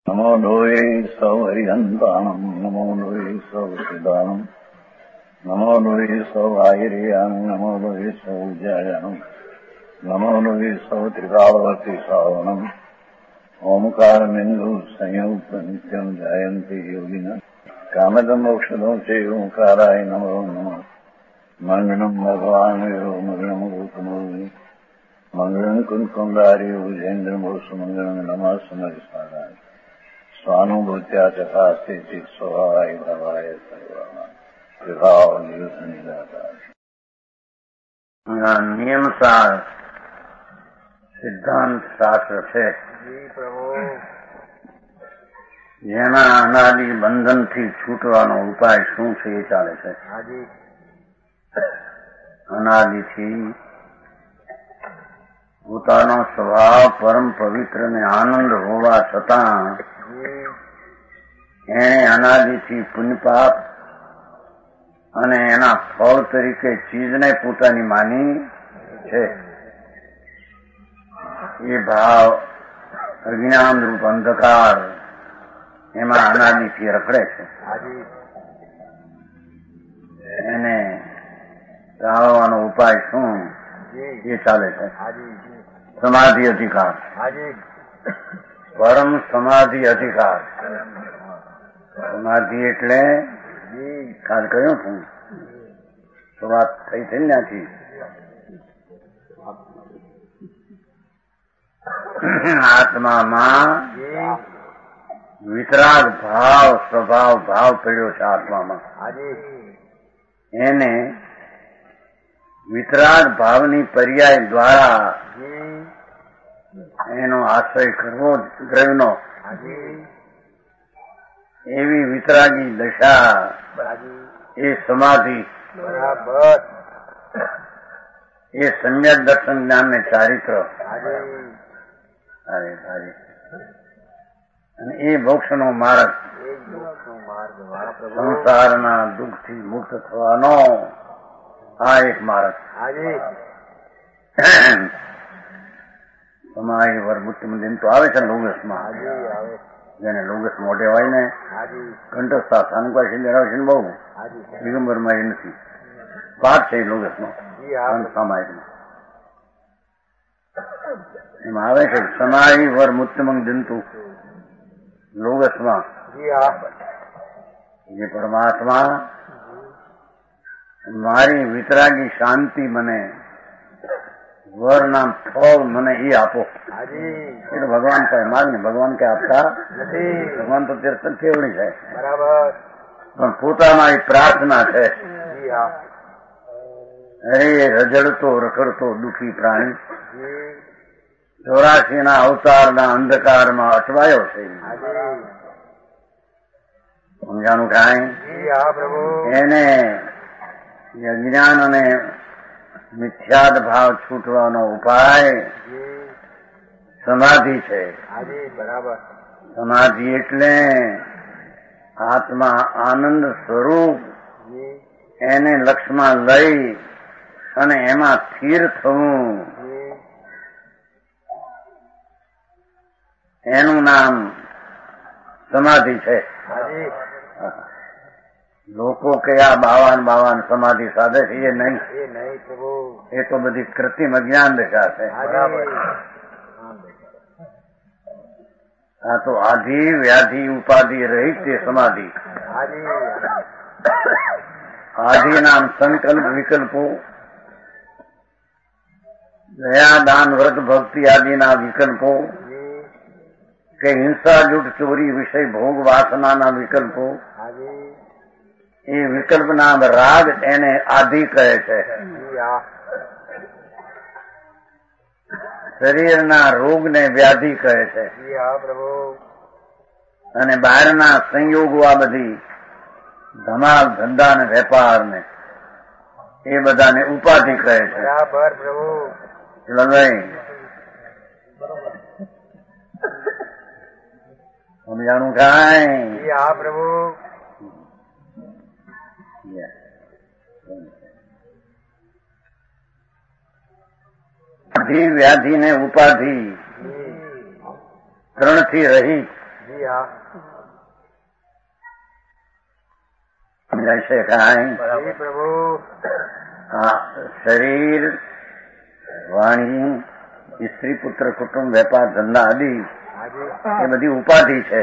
नमो लोये सौहरिहन्ताणम् नमो लोये सौचिदानम् नमो लोये सौभागिर्याम् नमो लोये सौजायानम् नमो लोये सौत्रिकावती सावनम् ओंकारमिन्दु संयुक्त नित्यम् जायन्ति योगिनः कामदम् मोक्षदम् च ओंकाराय नमो नमः मङ्गलम् भगवान् वीरो मङ्गलम् गौतमोऽग्नि मङ्गलम् कुन्कुण्डारि उजेन्द्रमोसुमङ्गलम् नमः समरिस्मराय स्वानुभूत्या चकास्ते चित् स्वभावाय भवाय सर्वभाव नियम सार સિદ્ધાંત શાસ્ત્ર છે જેના અનાદિ બંધનથી છૂટવાનો ઉપાય શું છે એ ચાલે છે. અનાદિથી પોતાનો સ્વભાવ પરમ પવિત્ર ને આનંદ હોવા છતાં એને અનાદિથી પુણ્યપાપ અને એના ફળ તરીકે ચીજને પોતાની માની છે. એ ભાવ અજ્ઞાન રૂપ અંધકાર એમાં અનાદિથી રખડે છે. એને ટાળવાનો ઉપાય શું એ ચાલે છે. સમાધિ અધિકાર, પરમ સમાધિ અધિકાર. સમાધિ એટલે કાલ કહ્યું છું તો વાત થઈ થઈ ત્યાંથી આત્મામાં વિતરાગ ભાવ સ્વભાવ ભાવ પડ્યો છે. આત્મામાં એને વિતરાગ ભાવની પર્યાય દ્વારા એનો આશ્રય કરવો દ્રવ્યનો. એવી વિતરાગી દશા એ સમાધિ, એ સમ્યક દર્શન જ્ઞાન ને ચારિત્ર અને એ મોક્ષનો માર્ગ, સંસારના દુઃખથી મુક્ત થવાનો આ એક માર્ગ. સમાય વર્મુત્તમ તો આવે છે લોગસમાં, જેને લોગસ મોઢે હોય ને કંઠસ્થા સ્થાનક છે બહુ દિગંબરમાં એ નથી. પાઠ છે લોગસનો સામાયિકમાં એમાં આવે છે સમાય વર મુત્તમંગ જંતુ. લોગસમાં જે પરમાત્મા મારી વિતરાગી શાંતિ મને વર નામ ફળ મને એ આપો. એટલે ભગવાન પાસે માગ ને ભગવાન કે આપતા નથી. ભગવાન તો તીર્થન કેવડી છે પણ પોતામાં એ પ્રાર્થના છે. અરે રજડતો રખડતો દુઃખી પ્રાણી 84 અવતારના અંધકારમાં અટવાયો છે. સમજાણું કાંઈ? એને અજ્ઞાન અને મિથ્યાદ ભાવ છૂટવાનો ઉપાય સમાધિ છે. સમાધિ એટલે આત્મા આનંદ સ્વરૂપ એને લક્ષમાં લઈ અને એમાં સ્થિર થવું, એનું નામ સમાધિ છે. લોકો કયા બાવાન સમાધિ સાધે છે એ નહીં. એ તો બધી કૃત્રિમ અજ્ઞાન દશા છે. આ તો આધિ વ્યાધિ ઉપાધિ રહિત છે સમાધિ. આધિ નામ સંકલ્પ વિકલ્પો, દયા દાન વ્રત ભક્તિ આદિના વિકલ્પો કે હિંસા જૂઠ ચોરી વિષય ભોગ વાસનાના વિકલ્પો, એ વિકલ્પના રાગ એને આધિ કહે છે. શરીરના રોગને વ્યાધિ કહે છે. અને બહારના સંયોગો આ બધી ધમાલ ધંધા ને વેપાર ને એ બધાને ઉપાધિ કહે છે. સમજાણું કાંઈ? પ્રભુ વ્યાધિ ને ઉપાધિ ત્રણથી રહી जी हाँ जैसे कहा प्रभु शरीर वाणी स्त्री पुत्र कुटुंब વેપાર ધંધા આદિ એ બધી ઉપાધિ છે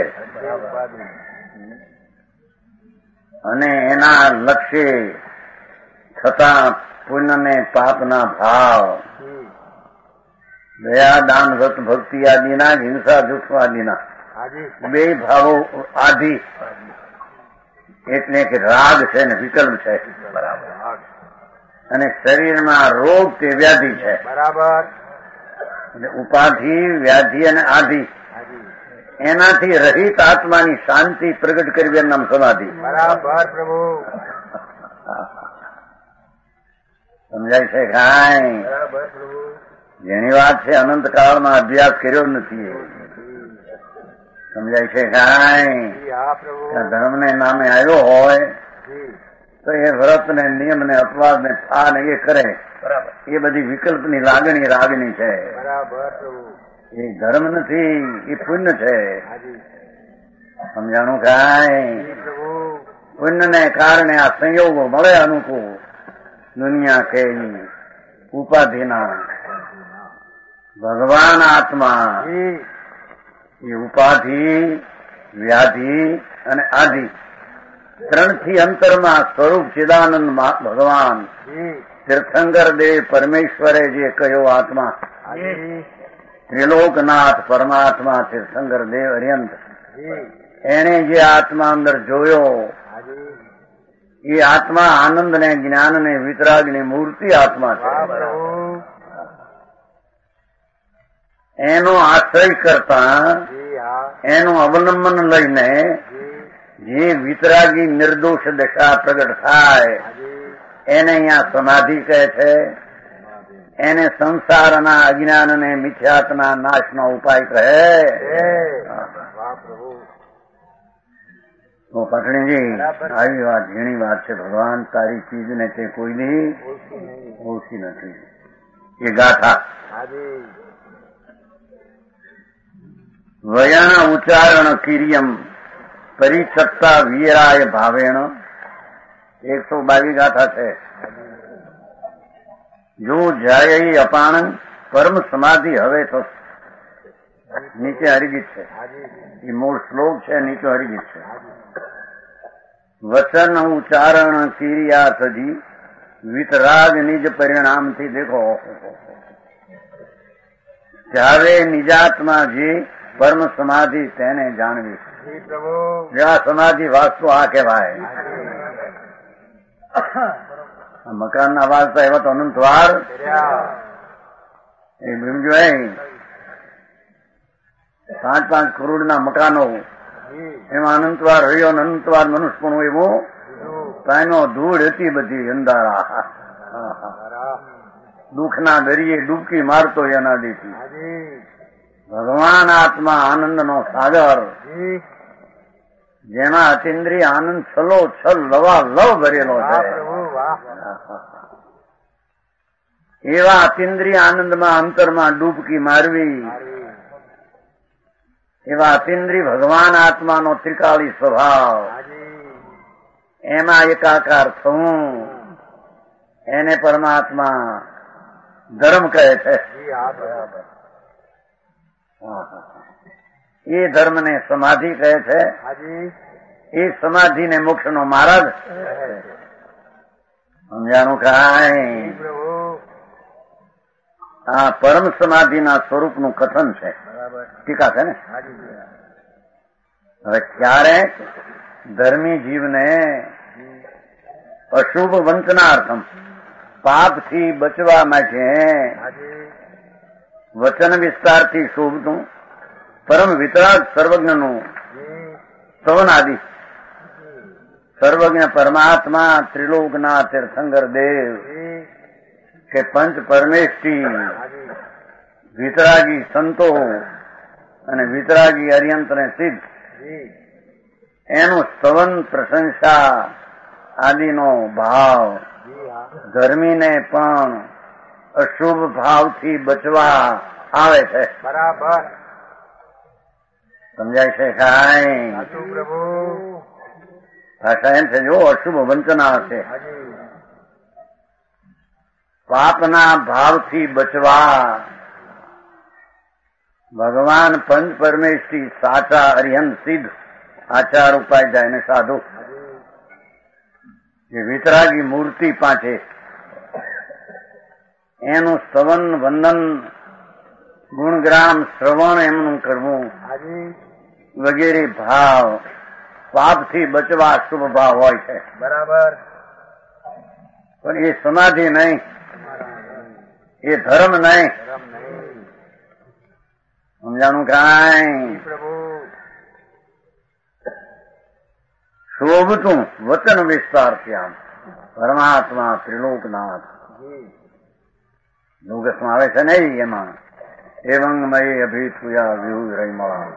અને એના લક્ષ્ય છતાં પુણ્ય ને પાપના ભાવ દયા દાન વ્રત ભક્તિ આદિના હિંસા દુઃખ આદિના બે ભાવો આદિ એટલે કે રાગ છે ને વિકલ્પ છે અને શરીરમાં રોગ કે વ્યાધિ છે બરાબર એટલે ઉપાધિ વ્યાધિ અને આધિ એનાથી રહિત આત્માની શાંતિ પ્રગટ કરવી એનું નામ સમાધિ બરાબર પ્રભુ સમજાય છે કાંઈ બરાબર પ્રભુ જેની વાત છે અનંત કાળમાં અભ્યાસ કર્યો નથી સમજાય છે કાંઈ ધર્મને નામે આવ્યો હોય તો એ વ્રત ને નિયમ ને અપવાદ ને થા ને એ કરે એ બધી વિકલ્પની લાગણી રાગણી છે એ ધર્મ નથી એ પુણ્ય છે સમજાણું કાંઈ પુણ્ય ને કારણે આ સંયોગો મળે અનુકૂળ દુનિયા કેવી ઉપાધિના ભગવાન આત્મા એ ઉપાધિ વ્યાધિ અને આધિ ત્રણથી અંતરમાં સ્વરૂપ ચિદાનંદ ભગવાન તીર્થંકર દેવ પરમેશ્વરે જે કહ્યો આત્મા ત્રિલોકનાથ પરમાત્મા તીર્થંકર દેવ અર્યંત એને જે આત્મા અંદર જોયો એ આત્મા આનંદ ને જ્ઞાન ને વિતરાગ ની મૂર્તિ આત્મા છે એનો આશ્રય કરતા એનું અવલંબન લઈને જે વિતરાગી નિર્દોષ દશા પ્રગટ થાય એને અહીંયા સમાધિ કહે છે એને સંસારના અજ્ઞાન ને મિથ્યાત્મના નાશનો ઉપાય કહે તો પટણીજી આવી વાત ઝીણી વાત છે ભગવાન તારી ચીજ ને તે કોઈની ઓછી નથી એ ગાથા વયણ ઉચ્ચારણ કિરિયમ પરિછત્તા વીરાય ભાવેણ 122 ગાથા છે જો જાય અપાણ કર્મ સમાધિ હવે તો નીચે હરિગીત છે એ મૂળ શ્લોક છે નીચે હરિગીત છે વચન ઉચ્ચારણ ક્રિયા થજી વિતરાગ નિજ પરિણામથી દેખો ત્યારે નિજાત્મા જે પરમ સમાધિ તેને જાણવી આ સમાધિ વાસ્તુ આ કહેવાય મકાનના વાસ્તા એવા તો અનંતવાર એ બીજું 5-5 કરોડના મકાનો એમાં અનંતવાર રહ્યો અનંતવાર મનુષ્ય પણ એવો કાયનો ધૂળ હતી બધી અંધારા દુઃખના દરિયે ડૂબકી મારતો અનાદિથી ભગવાન આત્મા આનંદનો સાગર જેમાં અતિન્દ્રિય આનંદ છલો છલ લવા લવ ભરેલો છે એવા અતિન્દ્રિય આનંદમાં અંતરમાં ડૂબકી મારવી એવા અતિન્દ્રિય ભગવાન આત્માનો ત્રિકાળી સ્વભાવ એમાં એકાકાર થવું એને પરમાત્મા ધર્મ કહે છે એ ધર્મને સમાધિ કહે છે એ સમાધિને મોક્ષનો માર્ગ સમજાણું કાંઈ આ પરમ સમાધિના સ્વરૂપનું કથન છે ટીકા છે ને હવે ક્યારેક ધર્મી જીવને અશુભ વંચનાર્થમ પાપથી બચવા માટે વચન વિસ્તારથી શોભતું પરમ વિતરાગ સર્વજ્ઞનું સ્તવન આદિ સર્વજ્ઞ પરમાત્મા ત્રિલોકના તીર્થંકર દેવ કે પંચ પરમેષ્ઠી વિતરાગી સંતો અને વિતરાગી અર્યંતને સિદ્ધ એનું સ્તવન પ્રશંસા આદિનો ભાવ ધર્મીને પણ અશુભ ભાવથી બચવા આવે છે બરાબર સમજાય છે કાંઈ? સાચું પ્રભુ. ભાષા એમ છે, જો અશુભ વંચના છે. પાપના ભાવથી બચવા ભગવાન પંચ પરમેશ્વરી સાચા અરિહંત સિદ્ધ આચાર ઉપાય જાય ને સાધુ જે વિતરાગી મૂર્તિ પાસે એનું સ્તવન વંદન ગુણગ્રામ શ્રવણ એમનું કરવું વગેરે ભાવ પાપથી બચવા શુભ ભાવ હોય છે. બરાબર. પણ એ સમાધિ નહીં, એ ધર્મ નહીં. સમજાણું કાંઈ? પ્રભુ. શોભતું વચન વિસ્તાર ત્યાં પરમાત્મા ત્રિલોકનાથ લોગસમાં આવે છે ને એમાં એવંગમય અભિસુયા વિહુ રહીમાં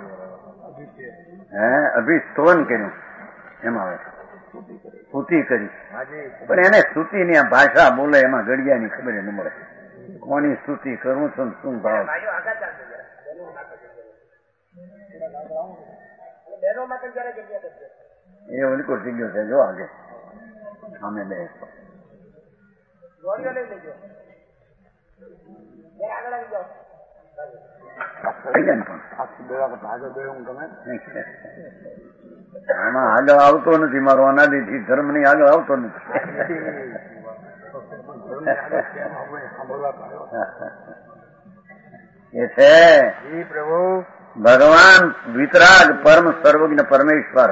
અભિસ્તવન કર્યું એમાં આવે સ્તુતિ કરી. પણ એને સ્તુતિની આ ભાષા બોલે એમાં ઘડિયાની ખબર ન મળે કોની સ્તુતિ કરું છું શું ભાવ. એ ઓલિકો થઈ ગયો છે જો આગે સામે બે આમાં આગળ આવતો નથી. મારો અનાદિથી ધર્મ ની આગળ આવતો નથી. એ છે પ્રભુ ભગવાન વિતરાગ પરમ સર્વજ્ઞ પરમેશ્વર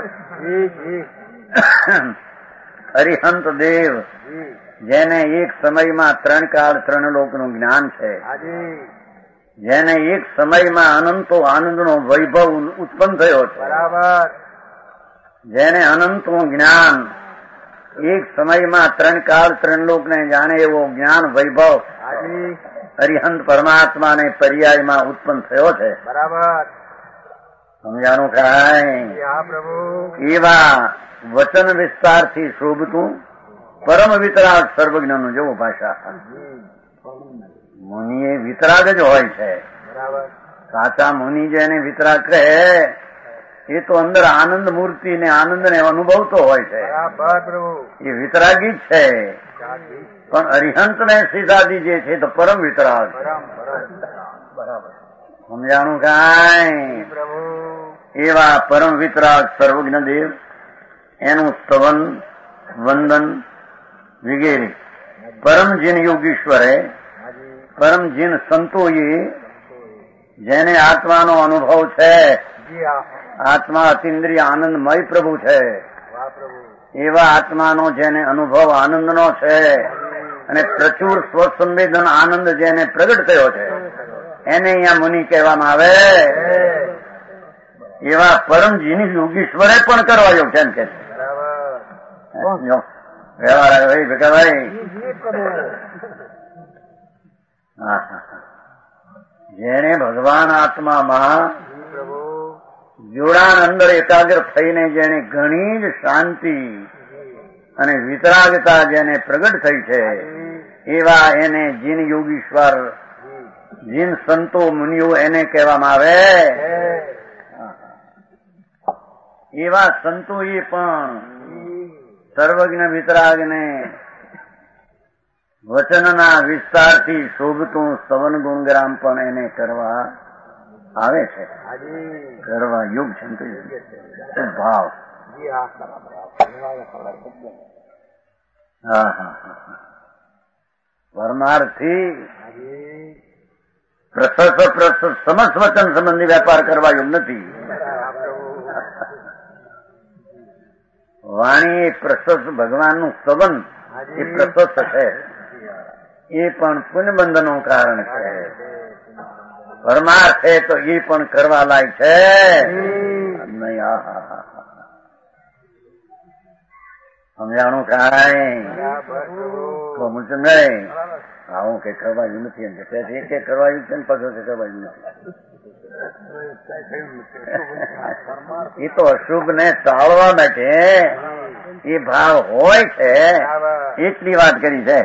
અરિહંત દેવ જેને એક સમયમાં ત્રણ કાળ ત્રણ લોકનું જ્ઞાન છે, જેને એક સમયમાં અનંતો આનંદનો વૈભવ ઉત્પન્ન થયો છે, બરાબર. જેને અનંતનું જ્ઞાન એક સમયમાં ત્રણ કાળ ત્રણ લોકને જાણે એવો જ્ઞાન વૈભવ અરિહંત પરમાત્માને પર્યાયમાં ઉત્પન્ન થયો છે. બરાબર. સમજાણું કાંઈ? પ્રભુ. એવા વચન વિસ્તારથી શોભતું પરમ વિતરાગ સર્વજ્ઞનું જેવો ભાષા. મુનિ એ વિતરાગ જ હોય છે. બરાબર. સાચા મુનિ જેને વિતરાગ કહે એ તો અંદર આનંદ મૂર્તિ ને આનંદ ને અનુભવતો હોય છે. બરાબર પ્રભુ. એ વિતરાગી જ છે. પણ અરિહંત ને સીધાદી જે છે તો પરમ વિતરાગ. બરાબર. સમજાણું કાંઈ? પ્રભુ. એવા પરમ વિતરાગ સર્વજ્ઞ દેવ એનું સ્તવન વંદન વગેરે પરમ જીન યોગીશ્વરે પરમ જીન સંતોએ જેને આત્માનો અનુભવ છે, આત્મા અતિન્દ્રિય આનંદમય પ્રભુ છે, એવા આત્માનો જેને અનુભવ આનંદનો છે અને પ્રચુર સ્વસંવેદન આનંદ જેને પ્રગટ થયો છે એને અહીંયા મુનિ કહેવામાં આવે. એવા પરમ જીની યોગીશ્વરે પણ કરવા યોગ છે એમ કે વ્યવહાર ભાઈ ભેગા ભાઈ. જેને ભગવાન આત્મામાં જોડાણ અંદર એકાગ્ર થઈને જેને ઘણી જ શાંતિ અને વિતરાગતા જેને પ્રગટ થઈ છે એવા એને જીન યોગીશ્વર જીન સંતો મુનિઓ એને કહેવામાં આવે. એવા સંતોએ પણ સર્વજ્ઞ વિતરાગને વચનના વિસ્તારથી શોભતું સ્તવન ગુણગ્રામ પણ એને કરવા આવે છે. કરવા યોગ છે ભાવ. પરમાર્થી સમસ્ત વચન સંબંધી વેપાર કરવા યોગ નથી. વાણી એ પ્રશસ્ત ભગવાનનું સ્તવન એ પ્રશસ્ત છે, એ પણ પુણ્યબંધનું કારણ છે. પરમાર્થ છે તો એ પણ કરવા લાયક છે. સમજાણું કાંઈ? મુજબ નહીં આવું કે કરવાયું નથી એમ કે કરવાયું છે ને પછી કે કરવાયું નથી. એ તો અશુભ ને ટાળવા માટે એ ભાવ હોય છે એટલી વાત કરી છે.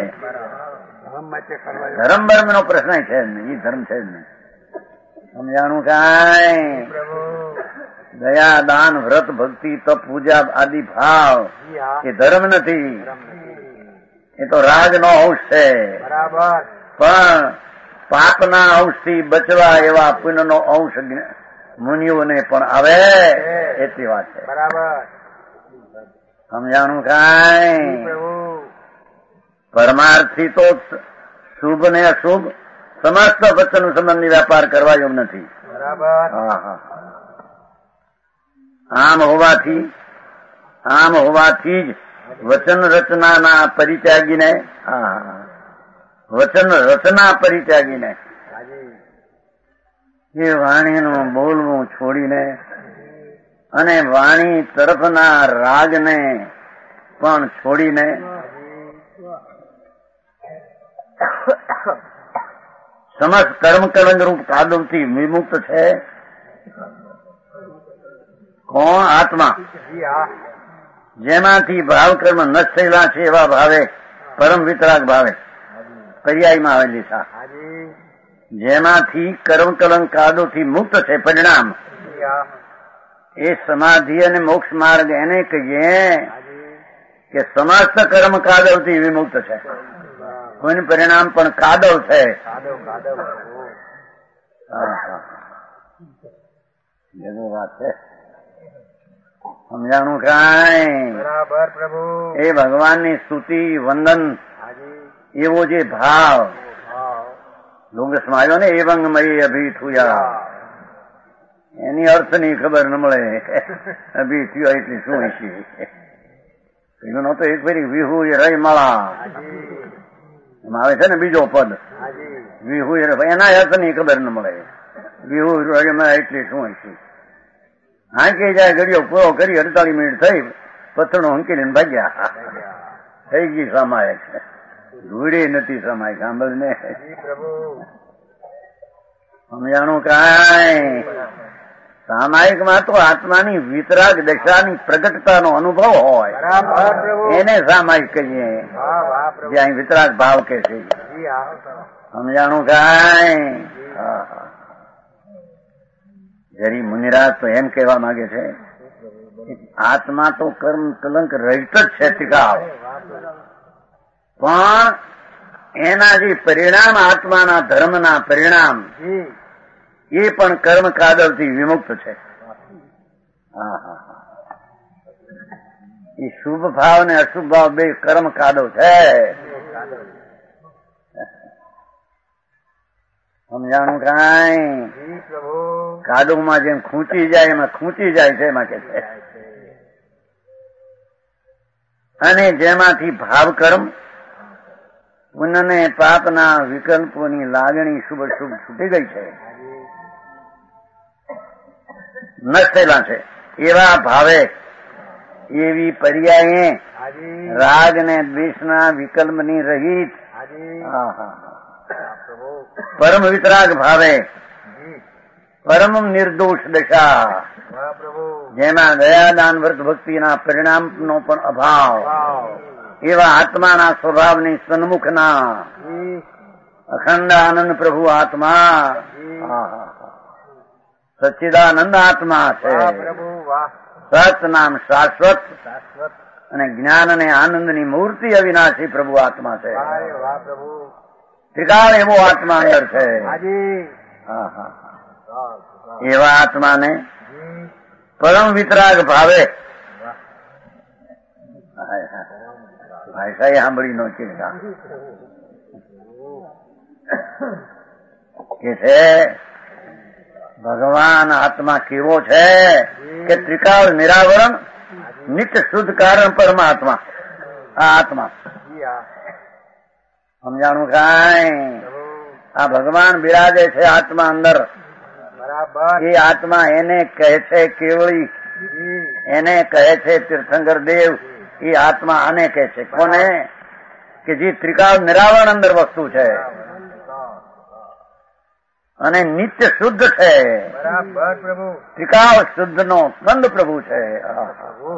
ધર્મ બર્મ નો પ્રશ્ન છે જ નહીં, એ ધર્મ છે જ નહીં. સમજાણું કાંઈ? દયા દાન વ્રત ભક્તિ તપ પૂજા આદિ ભાવ જી હા એ ધર્મ નથી, ધર્મ નથી. એ તો રાજનો અંશ છે. બરાબર પણ પાપના અંશથી બચવા એવા પુણ્યનો અંશ મુનિઓને પણ આવે એટલી વાત છે. બરાબર સમજાણું જી કાંઈ? પ્રભુ પરમાર્થથી તો શુભ ને અશુભ સમસ્ત વચન સંબંધી વેપાર કરવા યોગ નથી. બરાબર હા હા આમ હોવાથી જ વચન રચનાના પરિત્યાગીને વચન રચના પરિત્યાગીને હાજી એ વાણીનું બોલવું છોડીને અને વાણી તરફના રાગને પણ છોડીને સમસ્ત કર્મ કલંક રૂપ કાદવથી વિમુક્ત છે. કોણ? આત્મા. જી હા જેમાંથી ભાવ કર્મ નષ્ટ થયેલા છે એવા ભાવે પરમ વિતરાગ ભાવે પર્યાયમાં આવેલી સા હાજી જેમાંથી કર્મ કલંક કાદવથી મુક્ત છે પરિણામ જી હા એ સમાધિ અને મોક્ષ માર્ગ એને કહીએ હાજી કે સમસ્ત કર્મ કાદવથી વિમુક્ત છે. કોઈનું પરિણામ પણ કાદવ છે. કાદવ કાદવ પ્રભુ એવી વાત છે. સમજાણું કાંઈ? બરાબર પ્રભુ એ ભગવાનની સ્તુતિ વંદન હાજી એવો જે ભાવ ભાવ લોગસમાં આવ્યો ને એવંગમયી અભી થુયા એની અર્થની ખબર ન મળે. અભી થયો એટલે શું છે? એનો તો એક ફરી વિહુ એ રહી મળા હાજી એમાં આવે છે ને બીજો પદ હાજી વિહુ એના અર્થની ખબર ન મળે. વિહુ એટલે શું છે? હાંકી જાય ઘડીઓ પૂરો કરી 48 મિનિટ થઈ પથ્થરનો હંકીને ભાગ્યા થઈ ગઈ સામાયક. ધૂળી નથી સામાયક. સાંભળ ને જી પ્રભુ સમજાણું કાંઈ? સામાયિકમાં તો આત્માની વિતરાગ દશાની પ્રગટતાનો અનુભવ હોય બરાબર પ્રભુ એને સામાયિક કહીએ. વાહ વાહ પ્રભુ જ્યાં વિતરાગ ભાવ કે છે. જી હા સમજાણું કાંઈ? જરી મુનિરાજ તો એમ કહેવા માંગે છે આત્મા તો કર્મ કલંક રહિત જ છે ટીકાવ, પણ એના જે પરિણામ આત્માના ધર્મના પરિણામ જી એ પણ કર્મ કાદવથી વિમુક્ત છે. એ શુભ ભાવ ને અશુભ ભાવ બે કર્મ કાદવ છે. સમજાણું કાંઈ? જી પ્રભુ કાદવમાં જેમ ખૂંચી જાય એમાં ખૂંચી જાય છે એમાં કે છે. અને જેમાંથી ભાવ કર્મ પુણ્ય ને પાપના વિકલ્પોની લાગણી શુભ શુભ છૂટી ગઈ છે, નષ્ટ થયેલા છે એવા ભાવે એવી પર્યાયે હાજી રાગ ને દ્વેષના વિકલ્પની રહિત હાજી પ્રભુ પરમ વિતરાગ ભાવે જી પરમ નિર્દોષ દશા વાહ પ્રભુ જેમાં દયાદાન વ્રત ભક્તિના પરિણામનો પણ અભાવ વાહ એવા આત્માના સ્વભાવની સન્મુખના જી અખંડ આનંદ પ્રભુ આત્મા સચ્ચિદાનંદ આત્મા છે. વાહ પ્રભુ વાહ સત નામ શાશ્વત શાશ્વત અને જ્ઞાન અને આનંદની મૂર્તિ અવિનાશી પ્રભુ આત્મા છે. વાહ પ્રભુ ત્રિકાળ એવો આત્મા અંદર છે. હાજી એવા આત્માને જી પરમ વિતરાગ ભાવે ભાષા સાંભળી નો ચિંતા કે છે ભગવાન આત્મા કેવો છે કે ત્રિકાળ નિરાવરણ નિત્ય શુદ્ધ કારણ પરમાત્મા. આ આત્મા જી હા સમજાણું કાંઈ? પ્રભુ આ ભગવાન બિરાજે છે આત્મા અંદર. બરાબર એ આત્મા એને કહે છે કેવળી, જી એને કહે છે તીર્થંકર દેવ. એ આત્મા આને કહે છે. કોને? કે જે ત્રિકાળ નિરાવરણ અંદર વસ્તુ છે અને નિત્ય શુદ્ધ છે. બરાબર પ્રભુ ત્રિકાળ શુદ્ધ નો સ્કંદ પ્રભુ છે. પ્રભુ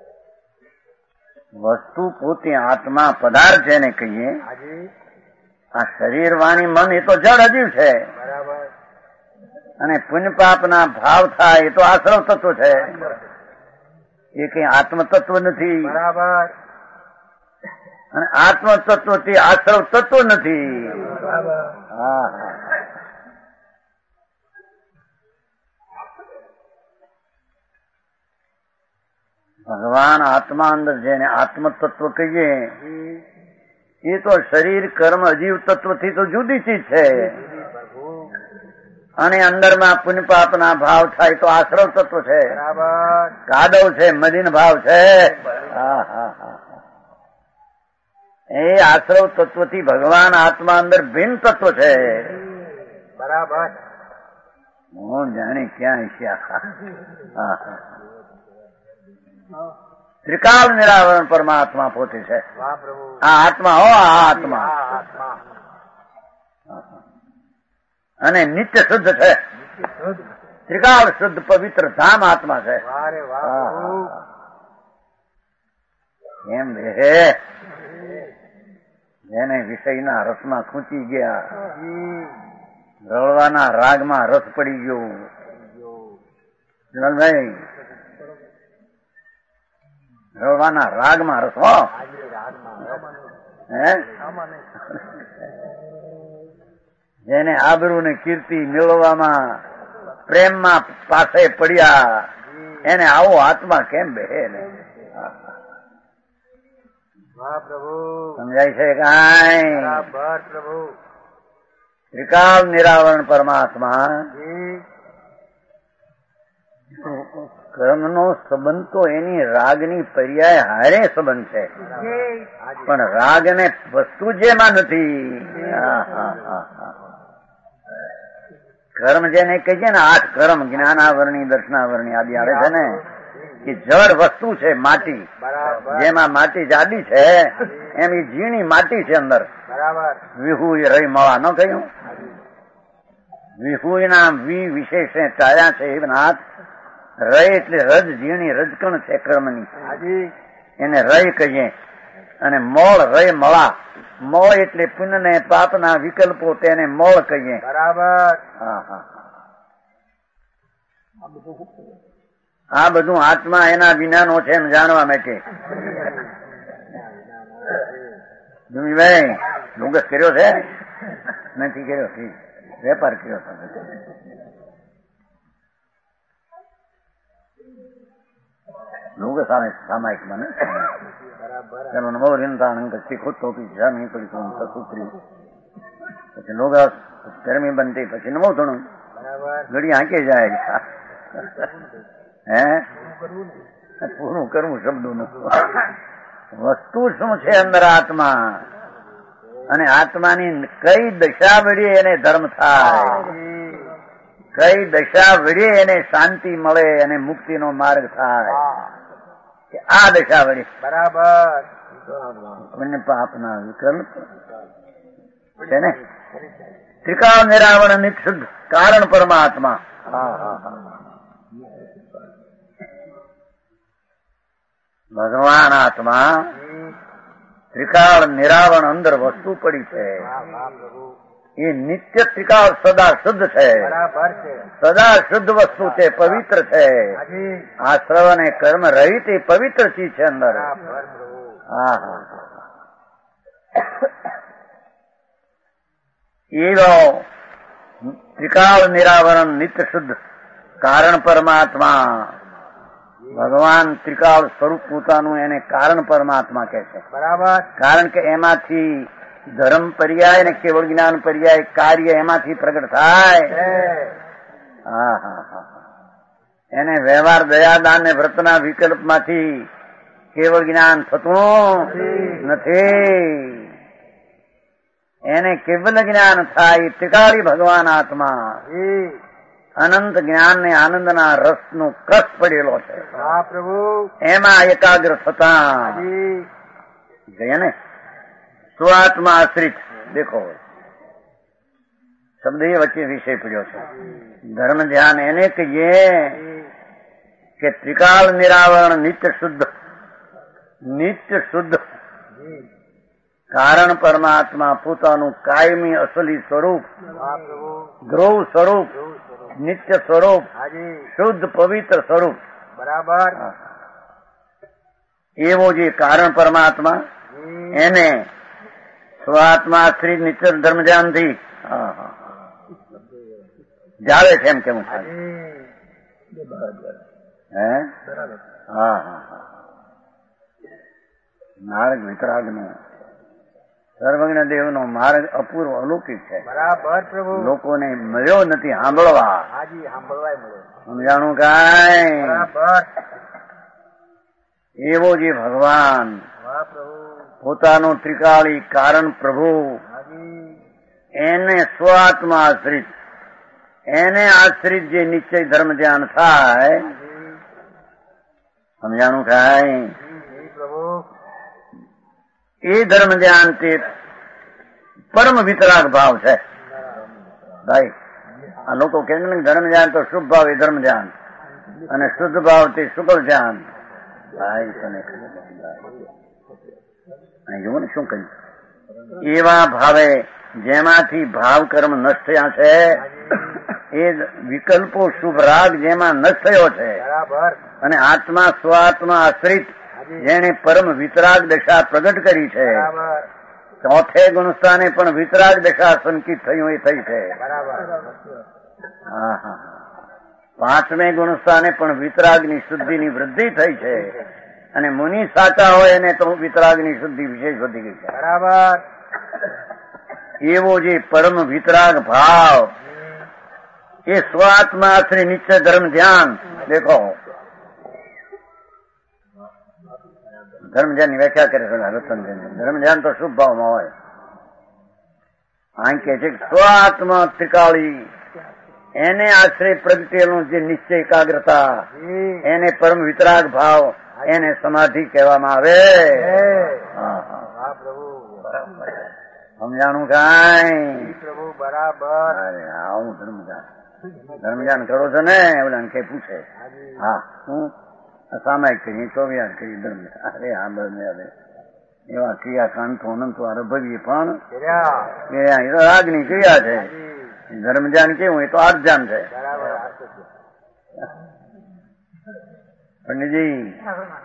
વસ્તુ પોતે આત્મા પદાર્થ જેને કહીએ હાજી આ શરીર વાણી મન એ તો જડ અજીવ છે, બરાબર. અને પુણ્ય પાપના ભાવ થાય એ તો આશ્રવ તત્વ છે, એ કઈ આત્મ તત્વ નથી. બરાબર. અને આત્મ તત્વથી આશ્રવ તત્વ નથી. બરાબર. હા. ભગવાન આત્મા અંદર જેને આત્મ તત્વ કહીએ એ તો શરીર કર્મ અજીવ તત્વથી તો જુદી ચીજ છે, અને અંદરમાં પુણ્ય પાપના ભાવ થાય તો આશ્રવ તત્વ છે, બરાબર. કાદવ છે, મદીન ભાવ છે. એ આશ્રવ તત્વથી ભગવાન આત્મા અંદર ભિન્ન તત્વ છે. બરાબર. હું જાણી ક્યાં છે. ત્રિકાળ નિરાવરણ પરમાત્મા પોતે છે. વાહ પ્રભુ. આ આત્મા હો, આ આત્મા. આત્મા અને નિત્ય શુદ્ધ છે, ત્રિકાળ શુદ્ધ પવિત્ર ધામ આત્મા છે. વાહ રે વાહ પ્રભુ. એમ રહે જેને વિષયના રસમાં ખૂંચી ગયા, રળવાના રાગમાં રસ પડી ગયો. જનલભાઈ, રળવાના રાગમાં રસ હો. હે, જેને આબરૂ ને કીર્તિ મેળવવામાં પ્રેમમાં પાસે પડ્યા, એને આવો આત્મા કેમ બેહે ને? વાહ પ્રભુ. સમજાય છે કાંઈ? બરાબર પ્રભુ. ત્રિકાળ નિરાવરણ પરમાત્મા કર્મનો સંબંધ તો એની રાગની પર્યાય હારે સંબંધ છે, પણ રાગને વસ્તુ જેમાં નથી. કર્મ જેને કહીએ ને, 8 કર્મ જ્ઞાનાવરણી, દર્શનાવરણી આદિ આવે છે ને, એ જળ વસ્તુ છે, માટી. જેમાં માટી જાડી છે એમ એ ઝીણી માટી છે અંદર. બરાબર. વિહુય રહી મળા ન કહ્યું? વિહુયના વી વિશેષે ટાયા છે નાથ. રય એટલે રજ, ઝીણી રજકણ છે કર્મની, એને રય કહીએ. અને મોળ રય મળા, મોળ એટલે પુણ્ય ને પાપના વિકલ્પો, તેને મોળ કહીએ. બરાબર. આ બધું આત્મા એના વિનાનો છે એમ જાણવા માટે. ભાઈ લુગસ કર્યો છે? નથી કર્યો, વેપાર કર્યો તમે. લુગસ આવે સામાયિક મને નવો રીંધાણ શીખો ટોપી જામી પડી સસુત્રી, પછી લુગસ ગરમી બનતી, પછી નવો ધણું ઘડી આંકે જાય. હે, પૂરું કરવું શબ્દોનું. વસ્તુ શું છે અંદર આત્મા, અને આત્માની કઈ દશા વળી એને ધર્મ થાય, કઈ દશા વળી એને શાંતિ મળે અને મુક્તિનો માર્ગ થાય, આ દશા વળી. બરાબર. પુણ્ય પાપના વિકલ્પ છે ને. ત્રિકાળ નિરાવરણ નિશુદ્ધ કારણ પરમાત્મા. ભગવાન આત્મા ત્રિકાળ નિરાવરણ અંદર વસ્તુ પડી છે, એ નિત્ય ત્રિકાળ સદા શુદ્ધ છે, સદા શુદ્ધ વસ્તુ છે, પવિત્ર છે. આશ્રવ અને કર્મ રહિત એ પવિત્ર ચીજ છે અંદર. એવો ત્રિકાળ નિરાવરણ નિત્ય શુદ્ધ કારણ પરમાત્મા ભગવાન ત્રિકાળ સ્વરૂપ પોતાનું એને કારણ પરમાત્મા કહે છે. બરાબર. કારણ કે એમાંથી ધર્મ પર્યાય ને કેવળ જ્ઞાન પર્યાય કાર્ય એમાંથી પ્રગટ થાય. એને વ્યવહાર દયાદાન ને વ્રતના વિકલ્પમાંથી કેવળ જ્ઞાન થતું નથી. એને કેવલ જ્ઞાન થાય ત્રિકાળી ભગવાન આત્મા અનંત જ્ઞાન ને આનંદના રસનો કસ પડેલો છે. પ્રભુ એમાં એકાગ્ર થતા ગયા ને સ્વાત્મા આશ્રિત. દેખો શબ્દ એ વચ્ચે વિષય પડ્યો છે. ધર્મ ધ્યાન એને કહીએ કે ત્રિકાળ નિરાવરણ નિત્ય શુદ્ધ કારણ પરમાત્મા પોતાનું કાયમી અસલી સ્વરૂપ, ધ્રુવ સ્વરૂપ, નિત્ય સ્વરૂપ, શુદ્ધ પવિત્ર સ્વરૂપ, બરાબર. એવો જે કારણ પરમાત્મા એને સ્વાત્મા આશ્રિત નિત્ય ધર્મ ધ્યાનથી જાવે છે એમ કેવું થાય. હે? હા હા હા. માર્ગ વિતરાગનો સર્વજ્ઞ દેવનો માર્ગ અપૂર્વ અલૌકિક છે. બરાબર પ્રભુ. લોકોને મળ્યો નથી સાંભળવા. હાજી, સાંભળવાય મળ્યો. સમજાણું કાંઈ? બરાબર. એવો જે ભગવાન વાહ પ્રભુ. પોતાનો ત્રિકાળી કારણ પ્રભુ હાજી. એને સ્વાત્મા આશ્રિત, એને આશ્રિત જે નિશ્ચય ધર્મ ધ્યાન થાય, સમજાણું કાંઈ? પ્રભુ. એ ધર્મ ધ્યાન તે પરમ વિતરાગ ભાવ છે. ભાઈ આ લોકો કહે છે ને ધર્મ ધ્યાન તો શુભ ભાવ એ ધર્મ ધ્યાન અને શુદ્ધ ભાવ તે શુક્લ ધ્યાન. ભાઈ તને જુઓ ને શું કહ્યું? એવા ભાવે જેમાંથી ભાવ કર્મ નષ્ટ થયા છે, એ વિકલ્પો શુભ રાગ જેમાં નષ્ટ થયો છે, અને આત્મા સ્વાત્મા આશ્રિત જેને પરમ વિતરાગ દશા પ્રગટ કરી છે, ચોથે ગુણસ્થાને પણ વિતરાગ દશા સંકિત થયું એ થઈ છે. હા હા. પાંચમે ગુણસ્થાને પણ વિતરાગની શુદ્ધિની વૃદ્ધિ થઈ છે, અને મુનિ સાચા હોય એને તો વિતરાગની શુદ્ધિ વિશેષ વધી ગઈ છે. બરાબર. એવો જે પરમ વિતરાગ ભાવ એ સ્વાત્મા શ્રી નિશ્ચય ધર્મ ધ્યાન. દેખો ધર્મ ધ્યાનની વ્યાખ્યા કરે છે રતન. ધર્મ ધ્યાન તો શુભ ભાવમાં હોય. આ કે છે સ્વાત્મા ત્રિકાળી એને આશ્રય પ્રગટેલું જે નિશ્ચય એકાગ્રતા, એને પરમ વિતરાગ ભાવ, એને સમાધિ કહેવામાં આવે. સમજાણું કાંઈ? પ્રભુ બરાબર. અરે આવું ધર્મધ્યાન કરો છો ને? ઓલા કે પૂછે હા હું સામાયિક કરી, ચોવ્યાસ કરી ધર્મધ્યાન. અરે હા બને એવા ક્રિયાકાંડ તો અનંતો અરભવીએ પણ રાજની ક્રિયા છે. ધર્મધ્યાન કેવું? એ તો આર્ધ્યાન છે. पंडित जी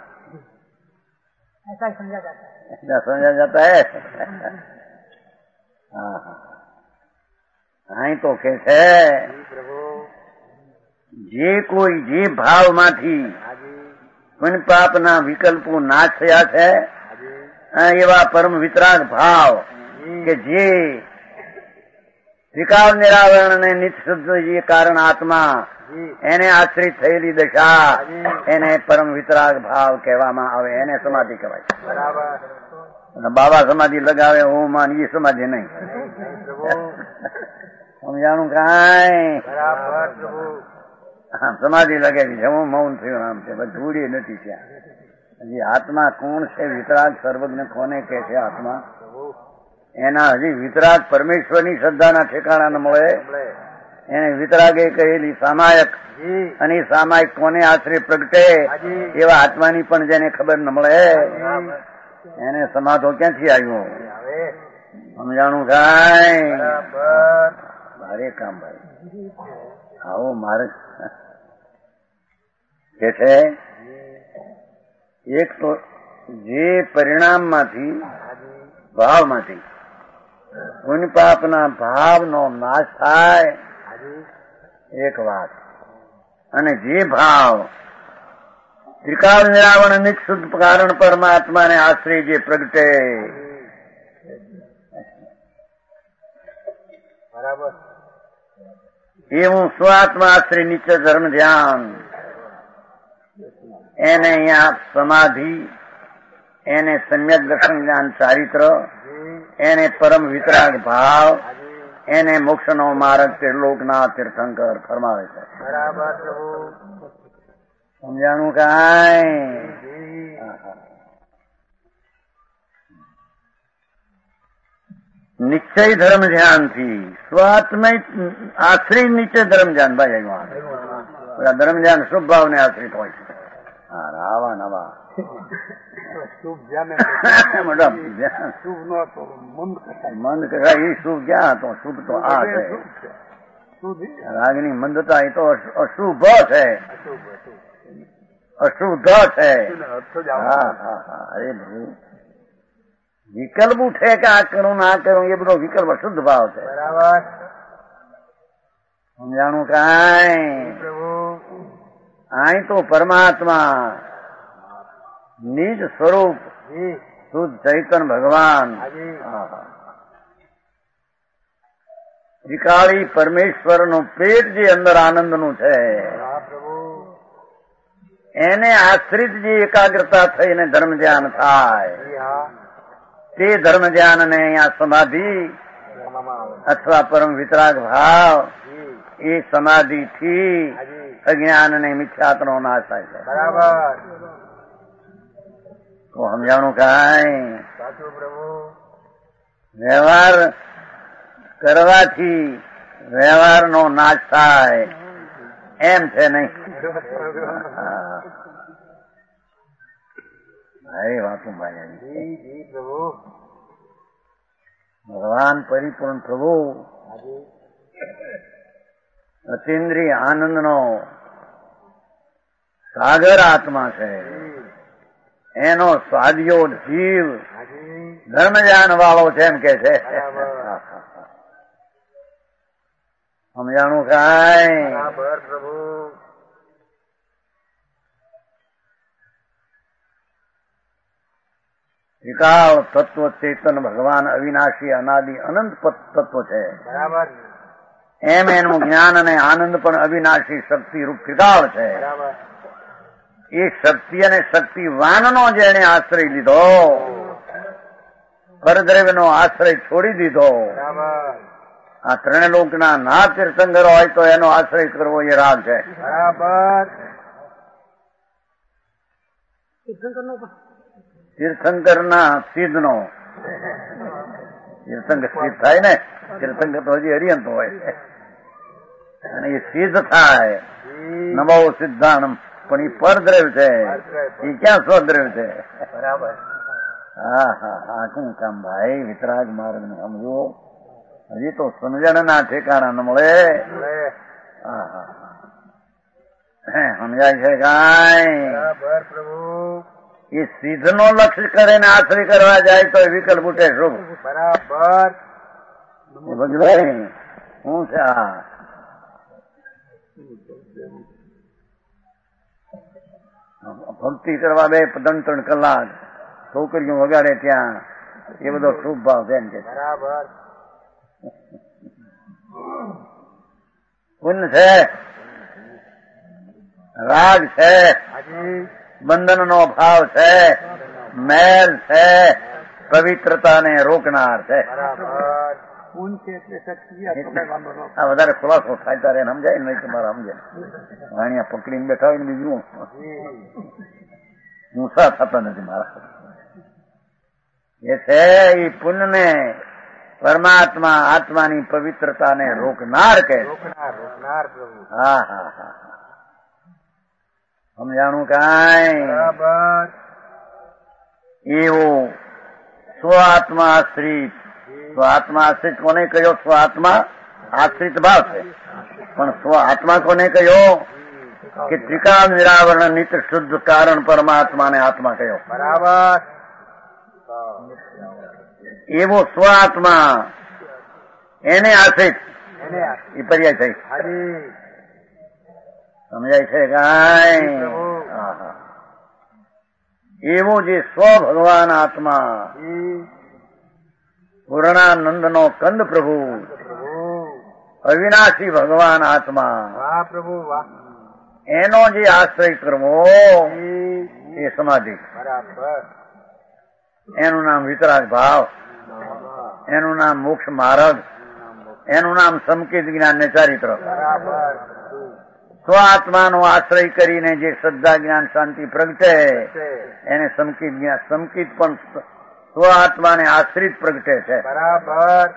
ऐसा समझा जाता है. ऐसा समझा जाता है. हाँ हाँ. અહીં તો કે છે જે કોઈ જે ભાવમાંથી પુણ્ય પાપના વિકલ્પો નાશ થયા છે, એવા પરમ વિતરાગ ભાવ કે જે ત્રિકાળ નિરાવરણ અને નિત્ય શુદ્ધ જે કારણ આત્મા એને આશ્રિત થયેલી દશા, એને પરમ વિતરાગ ભાવ કહેવામાં આવે. એને સમાધિ કહેવાય. બાબા સમાધિ લગાવે હું માન એ સમાધિ નહીં. સમજાણું કાંઈ? સમાધિ લગાવી છે હું મૌન થયું આમ છે, ધૂળી નથી ત્યાં. હજી આત્મા કોણ છે? વિતરાગ સર્વજ્ઞ કોને કે છે? આત્મા એના હજી વિતરાગ પરમેશ્વરની શ્રદ્ધાના ઠેકાણા ન મળે. એને વિતરાગે કહેલી સામાયક, અને એ સામાયક કોને આશ્રય પ્રગટે એવા આત્માની પણ જેને ખબર ન મળે એને સમાધો ક્યાંથી આવ્યો? સમજાણું કાંઈ? મારે કામ ભાઈ આવો મારે કે છે. એક તો જે પરિણામમાંથી ભાવમાંથી પુણ્ય પાપના ભાવનો નાશ થાય એક વાત, અને જે ભાવ ત્રિકાળ નિરાવરણ નિત્ય શુદ્ધ કારણ પરમાત્માને આશ્રય જે પ્રગટે, બરાબર, એવું સ્વાત્મા આશ્રય નિત્ય ધર્મ ધ્યાન, એને અહીંયા સમાધિ, એને સમ્યક દર્શન જ્ઞાન ચારિત્ર, એને પરમ વિતરાગ ભાવ, એને મોક્ષનો માર્ગ ત્રિલોકના તીર્થંકર ફરમાવે છે. બરાબર પ્રભુ. સમજાણું કાંઈ? નિશ્ચય ધર્મ ધ્યાનથી સ્વાત્મય આશ્રિત નિશ્ચય ધર્મ ધ્યાન. ભાઈ ધર્મ ધ્યાન શુભ ભાવને આશ્રિત હોય છે. હા આવા નવા શુભ જામે મોટા શુભ નો તો મંદ કસાય મંદ કસાય એ શુભ ક્યાં હતો? શુભ તો આ છે. રાગની મંદતા એ તો અશુભ છે, અશુદ્ધ છે. હા હા હા. અરે પ્રભુ, વિકલ્પ ઉઠે કે આ કરું ના કરું, એ બધો વિકલ્પ અશુદ્ધ ભાવ છે. બરાબર. સમજાણું કાંઈ? અહીં તો પરમાત્મા નિજ સ્વરૂપ શુદ્ધ ચૈતન્ય ભગવાન ત્રિકાળી પરમેશ્વરનું પેટ જે અંદર આનંદનું છે એને આશ્રિત જે એકાગ્રતા થઈને ધર્મ ધ્યાન થાય તે ધર્મ ધ્યાનને અહીંયા સમાધિ અથવા પરમ વિતરાગ ભાવ એ સમાધિથી અજ્ઞાન ને મિથ્યાત્વનો નાશ થાય છે. બરાબર. તો સમજાણું કાંઈ? સાચું પ્રભુ. વ્યવહાર કરવાથી વ્યવહારનો નાશ થાય એમ છે નહીં. એ વાતું ભાઈ પ્રભુ. ભગવાન પરિપૂર્ણ પ્રભુ અતિન્દ્રિય આનંદનો સાગર આત્મા છે. એનો સ્વાદિયો જીવ ધર્મજ્ઞાન વાળો છે એમ કે છે. સમજાણું કાંઈ? પ્રભુ. વિકાળ તત્વ ચેતન ભગવાન અવિનાશી અનાદિ અનંત તત્વ છે. બરાબર. એમ એનું જ્ઞાન અને આનંદ પણ અવિનાશી શક્તિ રૂપ ત્રિકાળ છે. એ શક્તિ અને શક્તિવાનનો જેને આશ્રય લીધો, પરદ્રવ્યનો આશ્રય છોડી દીધો, આ ત્રણલોકના ના તીર્થંકર હોય તો એનો આશ્રય કરવો એ રાગ છે. બરાબર. તીર્થંકરના સિદ્ધનો તીર્થંકર સિદ્ધ થાય ને, તીર્થંકર તો હજી હરિયંત હોય અને એ સિદ્ધ થાય. નમો સિદ્ધાનમ, પણ એ પરદ્રવ્ય છે, એ ક્યાં સ્વદ્રવ્ય છે? બરાબર. હા હા હા. શું કામ ભાઈ? વિતરાગ માર્ગ ને સમજો. હજી તો સમજણ ના ઠેકાણા ન મળે. હા હા હા. સમજાય છે કાંઈ? બરાબર પ્રભુ. એ સિદ્ધનો લક્ષ્ય કરે ને આશ્રય કરવા જાય તો વિકલ્પ ઉઠે શુભ. બરાબર. ભગવાન શું છે આ? ભક્તિ કરવા બે 3 કલાક છોકરીઓ વગાડે ત્યાં એ બધો શુભ ભાવ છે એમ કે. બરાબર. પુણ્ય છે, રાગ છે, બંધનનો ભાવ છે, મેલ છે, પવિત્રતાને રોકનાર છે. આ વધારે ખુલાસો થાય ત્યારે સમજાય નહીં તમારે સમજે. વાણિયા પકડીને બેઠા હોય ને બીજું ઊંસા થતા નથી મારા. એ છે એ પુણ્યને પરમાત્મા આત્માની પવિત્રતાને રોકનાર કે. હા હા હા. સમજાણું કાંઈ? એવું સ્વ આત્મા આશ્રિત. સ્વ આત્મા આશ્રિત કોને કહ્યો? સ્વ આત્મા આશ્રિત ભાવ છે, પણ સ્વ આત્મા કોને કહ્યો? કે ત્રિકાળ નિરાવરણ નિત્ય શુદ્ધ કારણ પરમાત્માને આત્મા કહ્યો. બરાબર. એવો સ્વ આત્મા એને આશ્રિત એ પર્યાય થઈ. સમજાય છે કાંઈ? એવો જે સ્વ ભગવાન આત્મા પૂર્ણાનંદનો કંદ પ્રભુ અવિનાશી ભગવાન આત્મા એનો જે આશ્રય કરવો એ સમાધિ. એનું નામ વિતરાગ ભાવ, એનું નામ મોક્ષ માર્ગ, એનું નામ સમકિત જ્ઞાન ને ચારિત્ર. સ્વ આત્માનો આશ્રય કરીને જે શ્રદ્ધા જ્ઞાન શાંતિ પ્રગટે એને સમકિત જ્ઞાન. સમકિત પણ સ્વ આત્માને આશ્રિત પ્રગટે છે. બરાબર.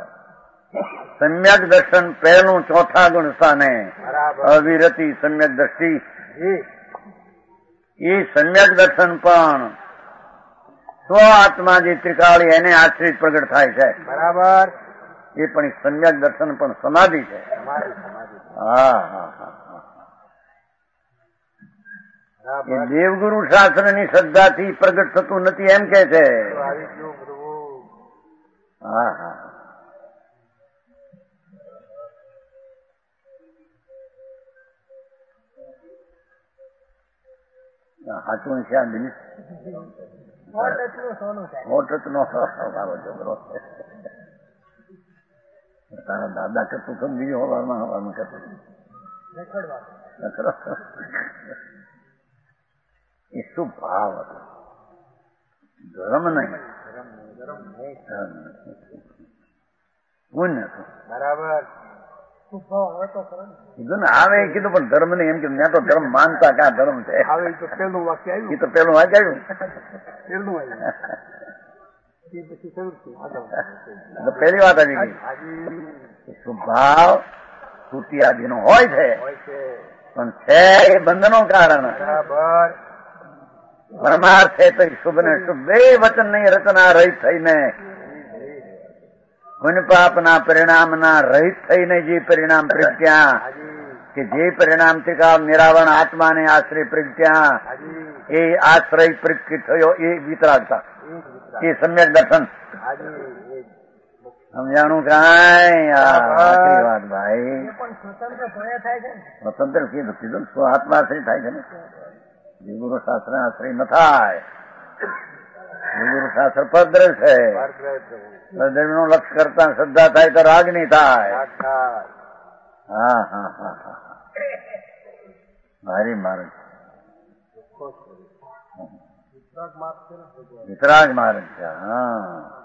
સમ્યક દર્શન પહેલું 4થા ગુણ સ્થાને અવિરતિ સમ્યક દ્રષ્ટિ. એ સમ્યક દર્શન પણ સ્વ આત્મા જે ત્રિકાળી એને આશ્રિત પ્રગટ થાય છે. બરાબર. એ પણ સમ્યક દર્શન પણ સમાધિ છે. હા હા હા. એ દેવગુરુ શાસ્ત્રની શ્રદ્ધાથી પ્રગટ થતું નથી એમ કે છે. હા હા. સાચું છે આ દિનેશ. નો મારો છોકરો તારા દાદા કરતું તો બીજું હવામાં કરતું એ શું ભાવ હતો. ધર્મ નહીં પુણ્ય હતું. બરાબર. કીધું ને આવે એ કીધું પણ ધર્મ નહીં એમ કીધું. ત્યાં તો ધર્મ માનતા ક્યાં ધર્મ છે. પેલું વાક્ય આવ્યું. એ તો પેલું વાક્ય આવ્યું. પહેલી વાત આવી ગઈ. સ્વભાવ તૃતીયાદિનો હોય છે પણ છે એ બંધનો કારણ. પરમાર્થ છે તો શુભ ને શુભ બે વચન નહીં રચના રહિત થઈને પુણ્ય પાપના પરિણામના રહિત થઈને જે પરિણામ પ્રગટ્યા કે જે પરિણામ ત્રિકાળ નિરાવરણ આત્માને આશ્રય પ્રગટ્યા એ આશ્રય પ્રગટ થયો એ વિતરાગતા એ સમ્યક દર્શન. સમજાણું કાંઈ આખરી વાત ભાઈ. સ્વતંત્ર કીધું સ્વ આત્માશ્રય થાય છે ને. ગુરુ શાસ્ત્ર આશ્રય ન થાય. ગુરુ શાસ્ત્ર પરદ્રવ છે. પરદ્રવ નું લક્ષ કરતા શ્રદ્ધા થાય તો રાગની થાય. હા હા હા હા. ભારી માર્ગ વિતરાગ માર્ગ છે. હા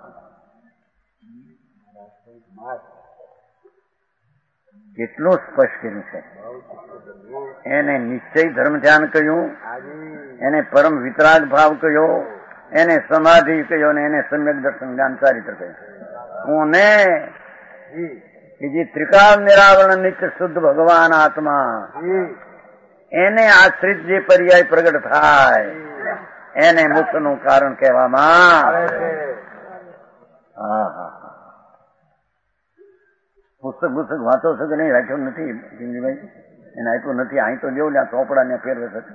કેટલું સ્પષ્ટ કર્યું છે. એને નિશ્ચય ધર્મ ધ્યાન કહ્યું, એને પરમ વિતરાગ ભાવ કહ્યો, એને સમાધિ કહ્યો અને એને સમ્યક દર્શન જ્ઞાન ચારિત્ર કહ્યું. હું ને કે જે ત્રિકાળ નિરાવરણ નિત્ય શુદ્ધ ભગવાન આત્મા એને આશ્રિત જે પર્યાય પ્રગટ થાય એને મુક્તનું કારણ કહેવામાં આવે છે. હા હા. પુસ્તક વાંચો છો કે નહીં રાખ્યો નથી જીંદગીભાઈ? એને આપ્યું નથી. અહીં તો જેવું ત્યાં ચોપડા ને ફેરવે છે.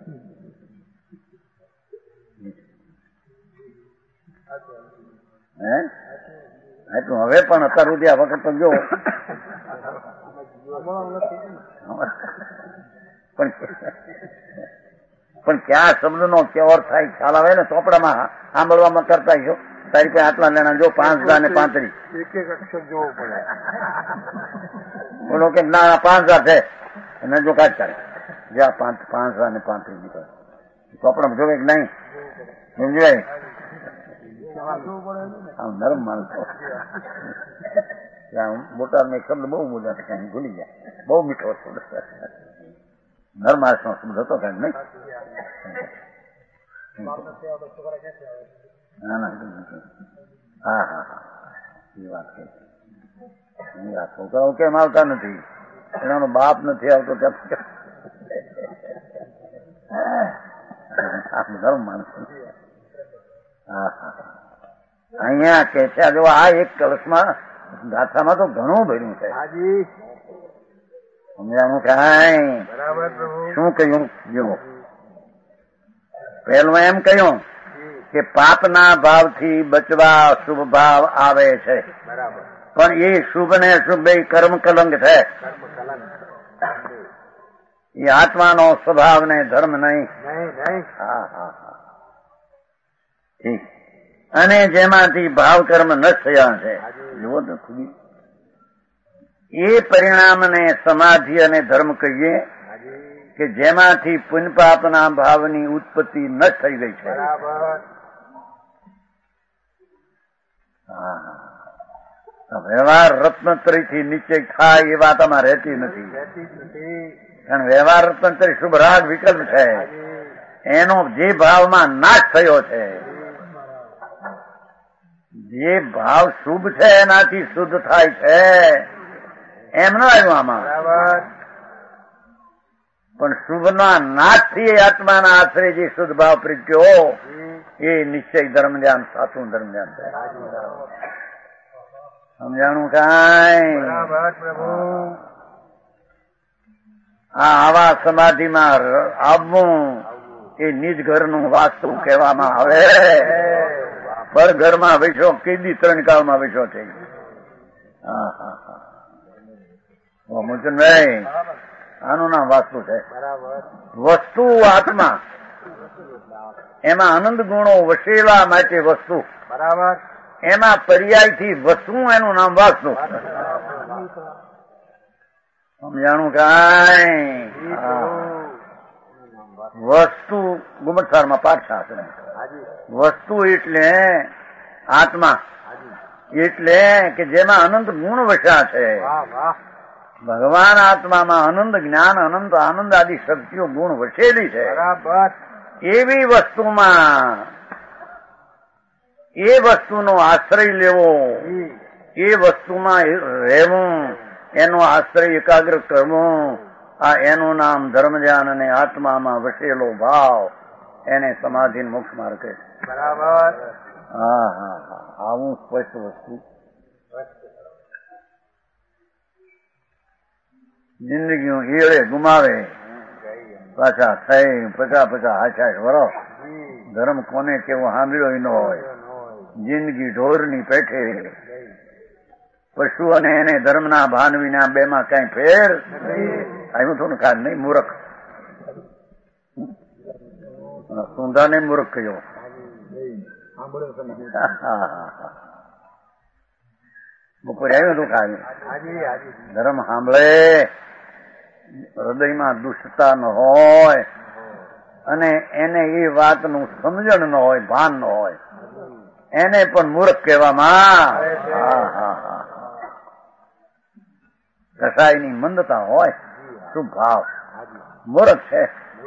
હે આપ્યું હવે પણ અત્યાર સુધી આ વખત તો જો પણ ક્યાં શબ્દનો કેવો અર્થ થાય ખ્યાલ આવે ને ચોપડામાં સાંભળવામાં કરતા છો. તારી પાસે આટલા લેણા જો 5,000 ને 35 એક અક્ષર જોવો પડે. બોલો કે ના 5,000 છે એને જો કાઢ કરે જ્યાં 5,000 ને 35 નીકળે ચોપડામાં જોવે કે નહીં સમજાય. આમ નરમ માણસ બોટાદમાં એક શબ્દ બહુ બોલ્યા હતા ક્યાંય ભૂલી ગયા. બહુ મીઠો શબ્દ નર માણસ નો શબ્દ હતો કઈ નહીં. ના ના હા હા હા એ વાત કઈ છોકરાઓ કેમ આવતા નથી? એનાનો બાપ નથી આવતો ત્યાં ધર્મ માણસ. હા હા અહીંયા કે છે જો આ એક કલશમાં ગાથામાં તો ઘણું ભર્યું છે. સમજાણું કાંઈ? શું કહ્યું? જો પેલું એમ કહ્યું કે પાપના ભાવથી બચવા શુભ ભાવ આવે છે પણ એ શુભ ને અશુભ બે કર્મ કલંક છે. એ આત્માનો સ્વભાવ ને ધર્મ નહીં. હા હા હા ઠીક. અને જેમાંથી ભાવ કર્મ નષ્ટ થયા છે જુઓ તો ખુદી એ પરિણામને સમાધિ અને ધર્મ કહીએ કે જેમાંથી પુણ્ય પાપના ભાવની ઉત્પત્તિ નષ્ટ થઈ ગઈ છે. વ્યવહાર રત્નત્રીથી નિશ્ચય થાય એ વાત આમાં રહેતી નથી. કારણ વ્યવહાર રત્નત્રી શુભ રાગ વિકલ્પ છે. એનો જે ભાવમાં નાશ થયો છે, જે ભાવ શુભ છે એનાથી શુદ્ધ થાય છે એમ ન આવ્યું આમાં. પણ શુભના નાથથી એ આત્માના આશ્રય જે શુદ્ધ ભાવ પ્રગટ્યો એ નિશ્ચય ધર્મ ધ્યાન સાચું ધર્મ ધ્યાન સમજાણું કાંઈ? આવા સમાધિમાં આવવું એ નિજ ઘરનું વાસ્તુ કહેવામાં આવે. પર ઘરમાં બેસો કેદી ત્રણ કાળમાં બેસો થઈ. મોચનભાઈ આનું નામ વાસ્તુ છે. વસ્તુ આત્મા, એમાં આનંદ ગુણો વસેલા માટે વસ્તુ, બરાબર. એમાં પર્યાયથી વસ્તુ એનું નામ વાસ્તુ. સમજાણું કાંઈ? વસ્તુ ગુમટસારમાં પાઠશાસ્ત્ર. વસ્તુ એટલે આત્મા, એટલે કે જેમાં અનંત ગુણ વસ્યા છે. ભગવાન આત્મામાં આનંદ જ્ઞાન અનંત આનંદ આદિ શક્તિઓ ગુણ વસેલી છે. એવી વસ્તુમાં એ વસ્તુનો આશ્રય લેવો, એ વસ્તુમાં રહેવું, એનો આશ્રય એકાગ્ર કરવું, આ એનું નામ ધર્મ ધ્યાન અને આત્મામાં વસેલો ભાવ, એને સમાધિ મોક્ષ માર્ગ કહે. બરાબર. હા હા હા, આવું સ્પષ્ટ વસ્તુ. જિંદગીઓ એળે ગુમાવે, પાછા થઈ 50-50 60 વર્ષ ધર્મ કોને કેવો સાંભળ્યો ન હોય. જિંદગી ઢોરની પેઠે, પશુ અને એને ધર્મના ભાન વિના બેમાં કઈ ફેર આવ્યું તો ખાસ નહીં. મૂર્ખ સુંધાને મૂર્ખ કહ્યો. બપોરે આવ્યું તું ખાલી. ધર્મ સાંભળે, હૃદયમાં દુષ્ટતા ન હોય અને એને એ વાતનું સમજણ ન હોય, ભાન ન હોય, એને પણ મૂર્ખ કહેવામાં. કસાયની મંદતા હોય, શુભ ભાવ, મૂર્ખ છે.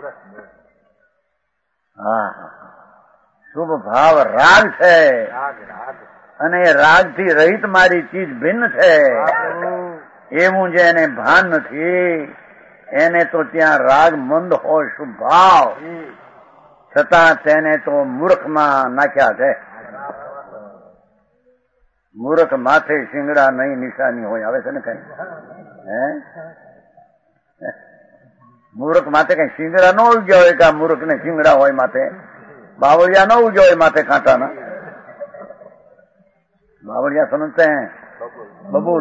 હા, શુભ ભાવ રાગ છે અને એ રાગથી રહિત મારી ચીજ ભિન્ન છે. એવું જેને ભાન નથી એને તો ત્યાં રાગ મંદ હોય, શુભ ભાવ, છતાં તેને તો મૂર્ખમાં નાખ્યા છે. મૂર્ખ માથે શિંગડા નહીં નિશાની હોય. આવે છે ને કઈ? હે, મૂર્ખ માથે કઈ શિંગડા ન ઉગ્યા હોય કે આ મૂર્ખ ને શિંગડા હોય માથે? બાવળિયા ન ઉગ્યા હોય માથે કાંટાના? બાવળિયા સમજતે બબુલ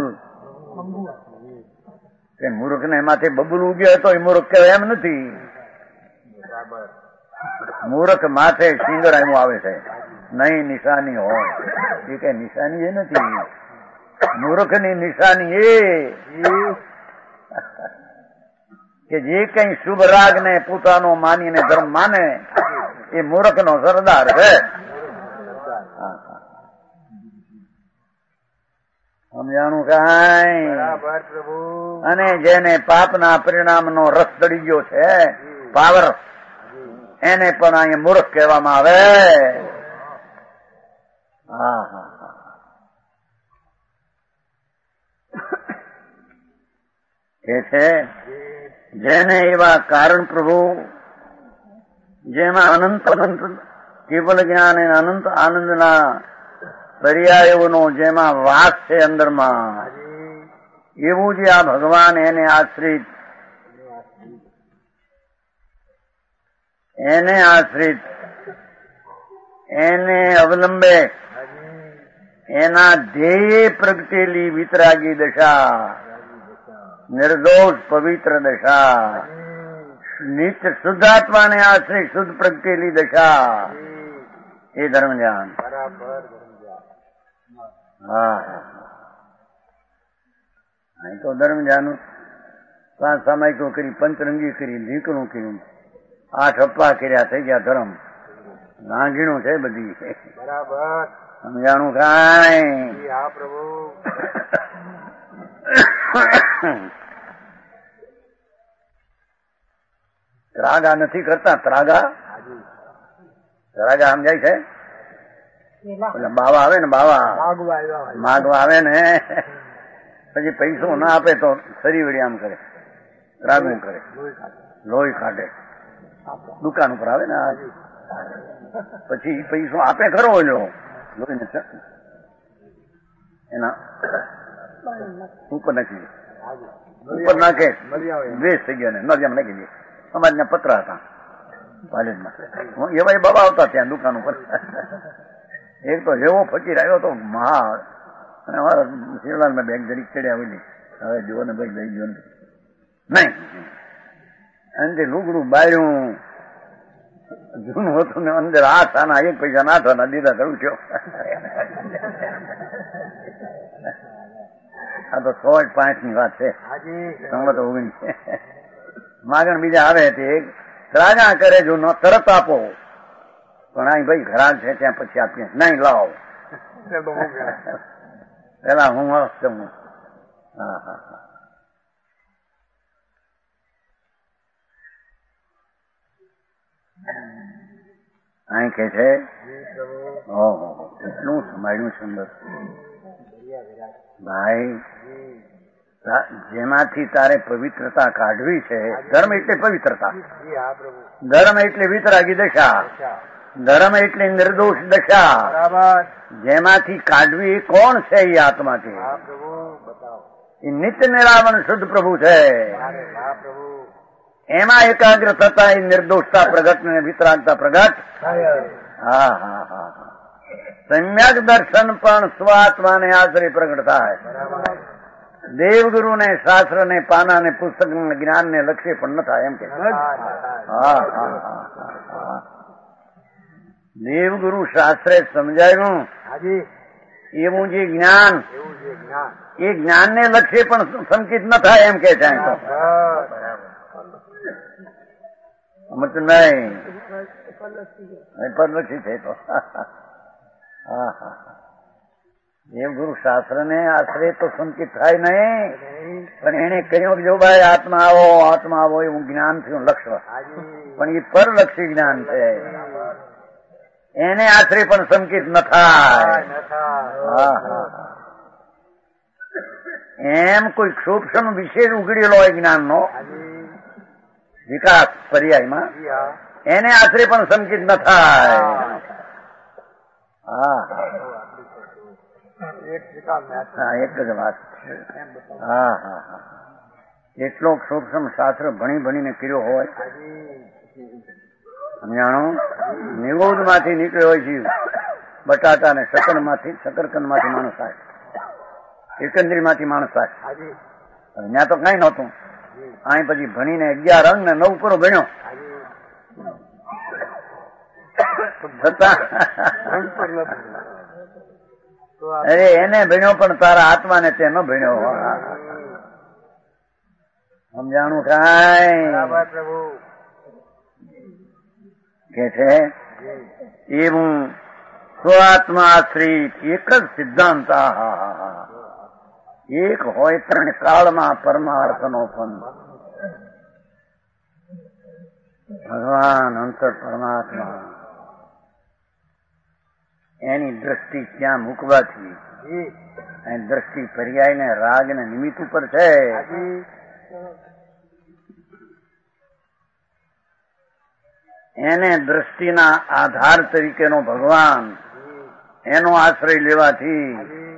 કે મૂર્ખ ને માથે બબુલ ઉગ્યો તો એ મૂર્ખ કહેવાય એમ નથી. મૂર્ખ માથે શિંગડા એવું આવે છે, નહીં નિશાની હોય. એ કઈ નિશાની એ નથી. મૂર્ખની નિશાની એ કે જે કઈ શુભ રાગ ને પોતાનો માનીને ધર્મ માને એ મૂર્ખનો સરદાર છે. સમજાણું કાંઈ? અને જેને પાપના પરિણામનો રસ ચડી ગયો છે, પાવર, એને પણ અહીંયા મૂર્ખ કહેવામાં આવે. હા હા હા, કે છે જેને એવા કારણ પ્રભુ જેમાં અનંત અનંત કેવલ જ્ઞાન અને અનંત આનંદના પર્યાયોનો જેમાં વાસ છે અંદરમાં, એવું જે આ ભગવાન એને આશ્રિત, એને અવલંબે એના ધ્યેય પ્રગટેલી વિતરાગી દશા, નિર્દોષ પવિત્ર દશા, નિત્ય શુદ્ધાત્માને આશ્રિત શુદ્ધ પ્રગટેલી દશા, એ ધર્મ જ્ઞાન. હા, અહીં તો ધર્મ જ્ઞાન 5 સામાયિકો કરી, પંચરંગી કરી, લીકણું કર્યું, 8 અપ્પા કર્યા, થઈ ગયા ધર્મ. નાંગીણું છે બધી. બરાબર. સમજાણું કાંઈ? હા પ્રભુ. ત્રાગા નથી કરતા. ત્રાગા સમજાય છે? એટલે બાવા આવે ને, બાવા માગવા આવે ને, પછી પૈસો ના આપે તો શરી વળી આમ કરે, ત્રાગું કરે. લોહી કાઢે, દુકાન ઉપર આવે ને પછી પૈસો આપે ખરો ઓલો લોહીને એના ઉપર નાખી નાખે વેસ્ટ થઈ ગયા ને નરિયામાં નાખી દે. અમારે ત્યાં પતરા હતા કોલેજમાં, એવા બાબા આવતા ત્યાં દુકાન ઉપર. એક તો એવો ફકીર આવ્યો તો મહા, અને અમારા શિવલાલમાં બેગ જરીક ચડ્યા હોય હવે જુઓ ને ભાઈ લઈ ગયો નહીં. અને લુગડું બાળ્યું જૂનું હતું ને અંદર હાથ આના 1 પૈસા ના થવાના દીધા કરું છો. આ તો 105 ની વાત છે, 1919. માગણ બીજા આવે તે રાજા કરે જો તરત આપો, પણ અહીં ભાઈ ઘરાક છે ત્યાં પછી આપીએ નહીં લાવો પેલા હું જમું. હા હા હા. અહીં કે છે એટલું સમાડ્યું સુંદર ભાઈ, જેમાંથી તારે પવિત્રતા કાઢવી છે. ધર્મ એટલે પવિત્રતા, ધર્મ એટલે વિતરાગી દશા, ધર્મ એટલે નિર્દોષ દશા. જેમાંથી કાઢવી એ કોણ છે? એ આત્મા છે, એ નિત્ય નિરાવરણ શુદ્ધ પ્રભુ છે. એમાં એકાગ્ર થતા એ નિર્દોષતા પ્રગટ ને વિતરાગતા પ્રગટ. હા હા હા. સમ્યક દર્શન પણ સ્વાત્માને આશ્રય પ્રગટ થાય. દેવગુરુ ને શાસ્ત્ર ને પાના ને પુસ્તક જ્ઞાન ને લક્ષ્ય પણ ન થાય એમ કે. હા હા હા. દેવગુરુ શાસ્ત્રે સમજાવ્યું એવું જે જ્ઞાન, એ જ્ઞાન ને લક્ષ્ય પણ સંકિત ન થાય એમ કે છે. તો નહીં પરલક્ષી છે તો. હા હા. દેવગુરુ શાસ્ત્ર ને આશ્રય તો સંકિત થાય નહીં, પણ એને કહ્યું જો ભાઈ આત્મા આવો, આત્મા આવો એવું જ્ઞાન થયું લક્ષ્ય, પણ એ પરલક્ષી જ્ઞાન છે. એને આશ્રય પણ સંકિત ન થાય. હા હા. એમ કોઈ સૂક્ષ્મ વિશેષ ઉઘડેલો હોય જ્ઞાન નો વિકાસ પર્યાયમાં, એને આશ્રય પણ સંકિત ન થાય. હા હા, એક જ વાત. હા હા હા. એટલો સૂક્ષ્મ શાસ્ત્ર ભણી ભણીને કર્યો હોય, સમજાણું? નિગોદ માંથી નીકળ્યો હોય જીવ, બટાટા ને શકરકંદ માંથી માણસ થાય, એકંદરી માંથી માણસ થાય. ત્યાં તો કઈ નહોતું. અહીં પછી ભણીને 11 અંગ ને 9 કરો ભણ્યો અરે એને ભણ્યો પણ તારા આત્માને તે ન ભણ્યો. સમજાણું કાંઈ કે છે એવું સ્વાત્મા આશ્રિત એક જ સિદ્ધાંત. એક હોય 3 કાળમાં પરમાર્થનો પંથ. ભગવાન અંતર પરમાત્મા, એની દ્રષ્ટિ ત્યાં મૂકવાથી દ્રષ્ટિ પર્યાય ને રાગ ને નિમિત્ત ઉપર છે. એને દ્રષ્ટિના આધાર તરીકેનો ભગવાન, એનો આશ્રય લેવાથી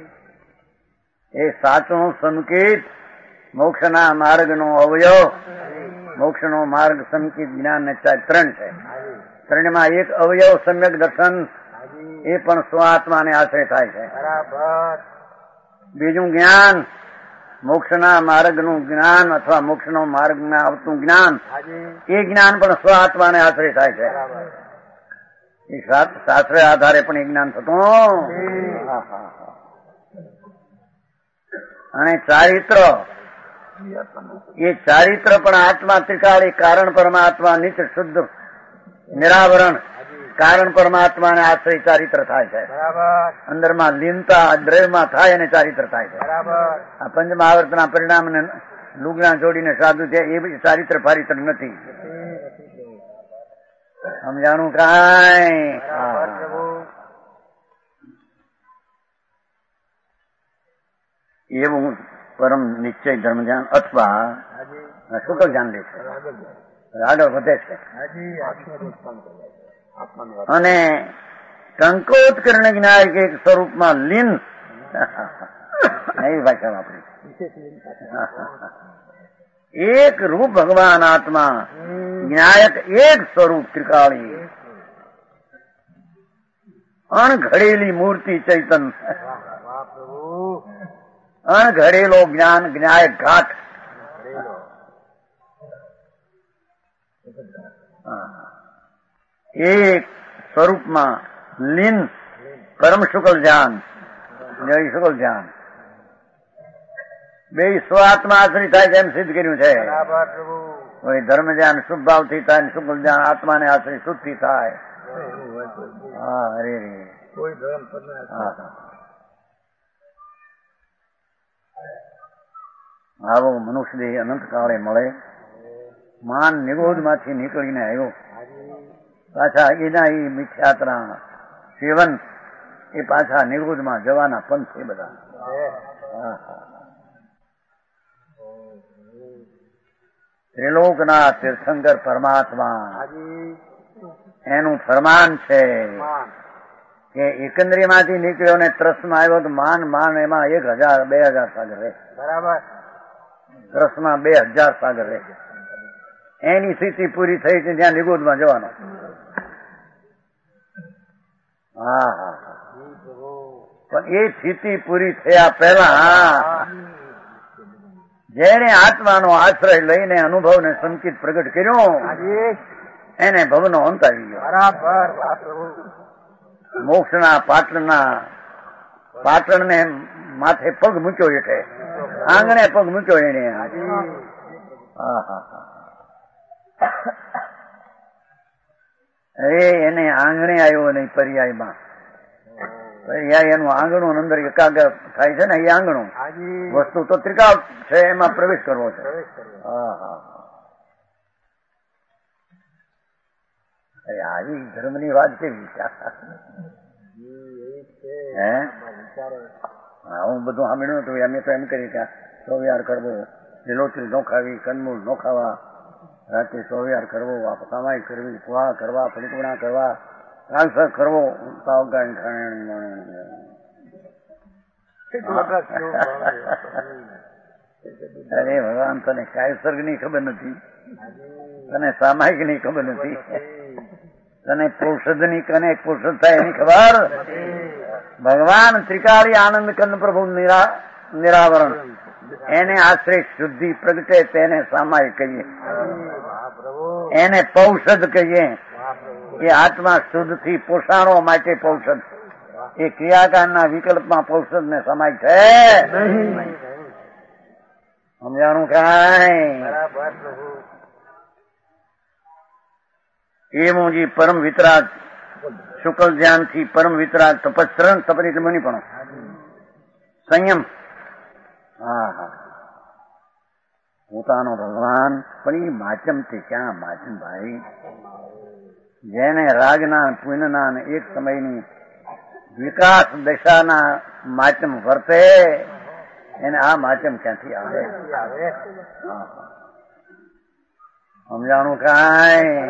એ સાચો સંકેત મોક્ષના માર્ગનો અવયવ. મોક્ષનો માર્ગ સંકેત જ્ઞાન ને 3 છે. 3માં એક અવયવ સમ્યક દર્શન, એ પણ સ્વાત્માને આશ્રય થાય છે. બીજું જ્ઞાન, મોક્ષના માર્ગનું જ્ઞાન અથવા મોક્ષનો માર્ગમાં આવતું જ્ઞાન, એ જ્ઞાન પણ સ્વાત્માને આશ્રય થાય છે. એ શાસ્ત્ર આધારે પણ એ જ્ઞાન થતું. અને ચારિત્ર, એ ચારિત્ર પણ આત્મા ત્રિકાળી, કારણ પરમાત્મા નિત્ય શુદ્ધ નિરાવરણ, કારણ પરમાત્માને આશ્રય ચારિત્ર થાય છે. અંદરમાં લીનતા દ્રવ્યમાં થાય અને ચારિત્ર થાય છે. આ પંચમહાવર્તના પરિણામને લુગડા જોડીને સાધુ છે એ ચારિત્ર પારિત્ર નથી. સમજાણું કાંઈ? એવું પરમ નિશ્ચય ધર્મ જ્ઞાન અથવા શુક્લ જ્ઞાન લે છે. આગળ વધે છે. અને ટંકોત્કર્ણ જ્ઞાયક એક સ્વરૂપમાં લીન એવી ભાષા વાપરી. એક રૂપ ભગવાન આત્મા, જ્ઞાયક એક સ્વરૂપ ત્રિકાળી, અણઘડેલી મૂર્તિ ચૈતન, અણઘડેલો જ્ઞાન જ્ઞાયક ઘાટ. એક સ્વરૂપમાં લીન પરમ શુકલ ધ્યાન, જય શુકલ ધ્યાન. બે સ્વાત્મા આશ્રિત થાય છે એમ સિદ્ધ કર્યું છે. કોઈ ધર્મ ધ્યાન શુભ ભાવથી થાય ને શુકલ ધ્યાન આત્માને આશ્રિત શુદ્ધથી થાય. હા હરે રે. આવો મનુષ્ય દેહ અનંત કાળે મળે. માન નિગોધ માંથી નીકળીને આવ્યો. પાછા એના એ મિથ્યાત્રા સેવન એ પાછા નિગોધમાં જવાના પંથ છે બધા. ત્રિલોકના તીર્થંકર પરમાત્મા એનું ફરમાન છે કે એકંદરીમાંથી નીકળ્યો ને ત્રસમાં આવ્યો તો માન માન એમાં 1000 2000 સાગર રહે. બરાબર. ત્રસમાં 2000 સાગર રહે. એની સ્થિતિ પૂરી થઈ છે ત્યાં નિગોધમાં જવાનો. હા હા. પણ એ સ્થિતિ પૂરી થયા પહેલા જેને આત્માનો આશ્રય લઈને અનુભવને સંકિત પ્રગટ કર્યો એને ભવનો અંત આવી ગયો. બરાબર. મોક્ષના પાટણને માથે પગ મૂક્યો એટલે આંગણે પગ મૂક્યો એને. અરે એને આંગણે આવ્યો નહીં, પર્યાયમાં. પર્યાય એનું આંગણું અંદર એકાગ્ર થાય છે ને, એ આંગણું વસ્તુ તો ત્રિકાળ છે, એમાં પ્રવેશ કરવો છે. અરે આવી ધર્મની વાત કેવી હે? હું બધું સાંભળ્યું હતું. અમે તો એમ કરી કે સોવિયાર કરવો, લીલોતરી ન ખાવી, કંદમૂળ ન ખાવા, રાતે સોવિયાર કરવો, સામાયિક કરવી, પુઆ કરવા, પરિપૂર્ણા કરવા, ટ્રાન્સફર કરવો, અરે ભગવાન તને કાયસર્ગની ખબર નથી, તને સામાયિકની ખબર નથી, તને પૌષધની કને પૌષધ થાય એની ખબર. ભગવાન ત્રિકાળી આનંદ કંદ પ્રભુ નિરાવરણ એને આશ્રય શુદ્ધિ પ્રગટે તેને સામાયિક કહીએ, એને પૌષધ કહીએ. એ આત્મા શુદ્ધથી પોષાણો માટે પૌષધ. એ ક્રિયાકારના વિકલ્પમાં પૌષધ ને સમાય છે. સમજાણું કાંઈ? એવું જે પરમ વિતરાગ શુકલ ધ્યાનથી પરમ વિતરાગ તપસ્રણ તપરી મુનિ પણ સંયમ. હા હા. પોતાનો ભગવાન પણ એ માચમ તે ક્યાં માચમ ભાઈ? જેને રાજના પુણ્યના એક સમયની વિકાસ દશાના માચમ વર્તે એને આ માચમ ક્યાંથી આવે? સમજાણું કાંઈ?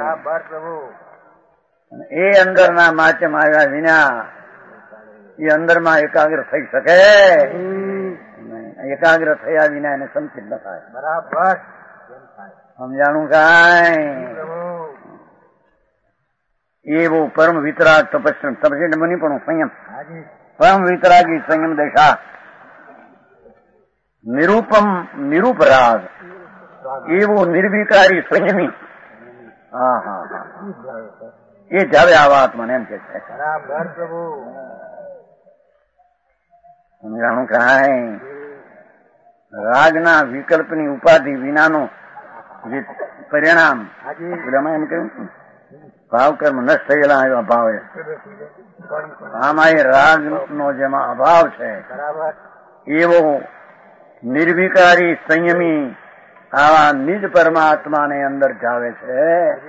એ અંદરના માચમ આવ્યા વિના એ અંદરમાં એકાગ્ર થઈ શકે? એકાગ્ર થયા વિના એને સંચિત ન થાય. બરાબર. સમજાણું કાંઈ? એવો પરમ વિતરાગ તપસ્વી મુનિ પણ સંયમ, પરમ વિતરાગી સંયમ દશા, નિરૂપ રાગ, એવો નિર્વિકારી સંયમી. હા હા હા. એ જાવે આવા આત્માને એમ કે છે. સમજાણું કાંઈ? રાગના વિકલ્પની ઉપાધિ વિનાનો જે પરિણામ એમ કહ્યું ભાવ કર્મ નષ્ટ થયેલા એવા ભાવે આમાં એ રાગ નો જેમાં અભાવ છે એવો નિર્વિકારી સંયમી આવા નિજ પરમાત્માને અંદર જાવે છે,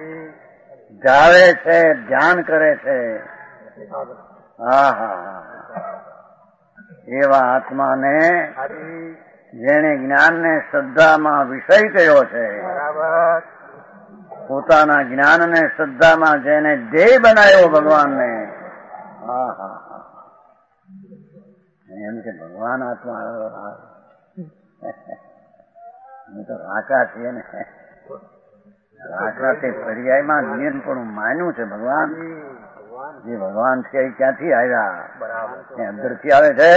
ધ્યાન કરે છે. હા હા. એવા આત્માને જેને જ્ઞાનને શ્રદ્ધામાં વિષય કર્યો છે, પોતાના જ્ઞાનને શ્રદ્ધામાં જેને ધ્યેય બનાવ્યો ભગવાનને, હા હા હા, એમ કે ભગવાન આત્મા હું તો રાકા છીએ ને, રાકા તે પર્યાયમાં નિયંત્રણ માન્યું છે. ભગવાન જે ભગવાન છે એ ક્યાંથી આવ્યા? એ અંદરથી આવે છે.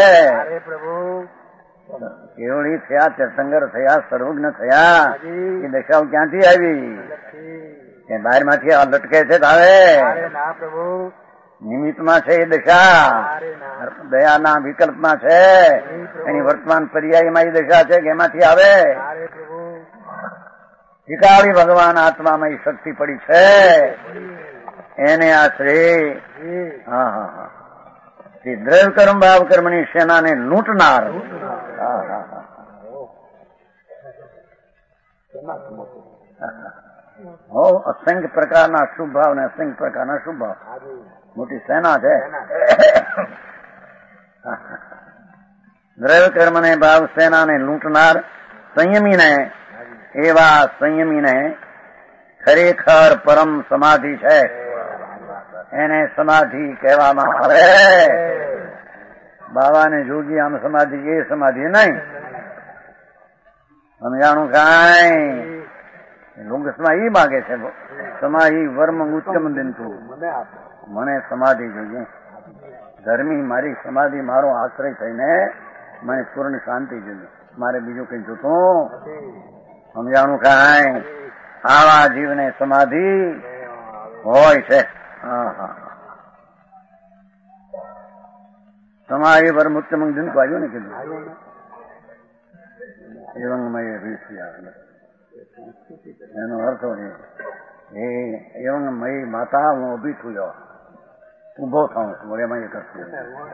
કેવળી થયા, તીર્થંકર થયા, સર્વજ્ઞ થયા, એ દશાઓ ક્યાંથી આવી? એ બહાર માંથી આ લટકે છે આવે નિમિત્તમાં છે એ દશા, દયાના વિકલ્પમાં છે, એની વર્તમાન પર્યાયમાં એ દશા છે કે એમાંથી આવે? શીખાવી ભગવાન આત્મામાં એ શક્તિ પડી છે, એને આશરે. હા હા હા, દ્રવ્ય કર્મ ભાવ કર્મની સેનાને લૂંટનાર. હા હા હા, હો અસંખ્ય પ્રકારના શુભ ભાવ ને અસંખ્ય પ્રકારના શુભ ભાવ, મોટી સેના છે. દ્રવ્ય કર્મને ભાવ સેનાને લૂંટનાર સંયમીને, એવા સંયમીને ખરેખર પરમ સમાધિ છે, એને સમાધિ કહેવામાં આવે. બાબાને જોગી આમ સમાધિ, એ સમાધિ નહીં. સમજાણું કાંઈ? લોગસમાં ઈ માગે છે સમાધિ વર્મ ઉચ્ચમ દિનતું, મને સમાધિ જોઈએ. ધર્મી મારી સમાધિ, મારો આશ્રય થઈને મને પૂર્ણ શાંતિ જોઈએ, મારે બીજું કઈ જોતું. સમજાણું કાંઈ? આવા જીવને સમાધિ હોય છે. હા હા, સમાધિ વર્મ ઉચ્ચમ દિનતું આવ્યું ને કીધું. એવંગમય એનો અર્થ એ એવંગમય માતા હું ઉભી થયો, ઉભો થાઉં છું. એમાં કરશું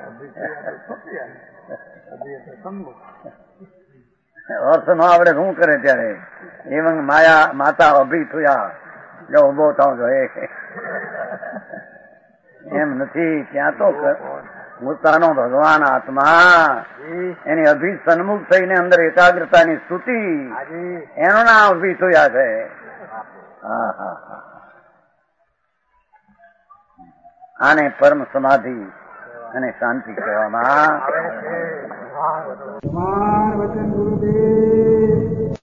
અર્થ ન આવડે શું કરે ત્યારે? એવંગ માયા માતા અભી થયા, જો ઉભો થાઉં છો એમ નથી. ત્યાં તો પોતાનો ભગવાન આત્મા એની અભી સન્મુખ થઈને અંદર એકાગ્રતાની સ્તુતિ, એનું નામ અભી થયા છે. હા હા હા, આને પરમ સમાધિ અને શાંતિ કહેવામાં.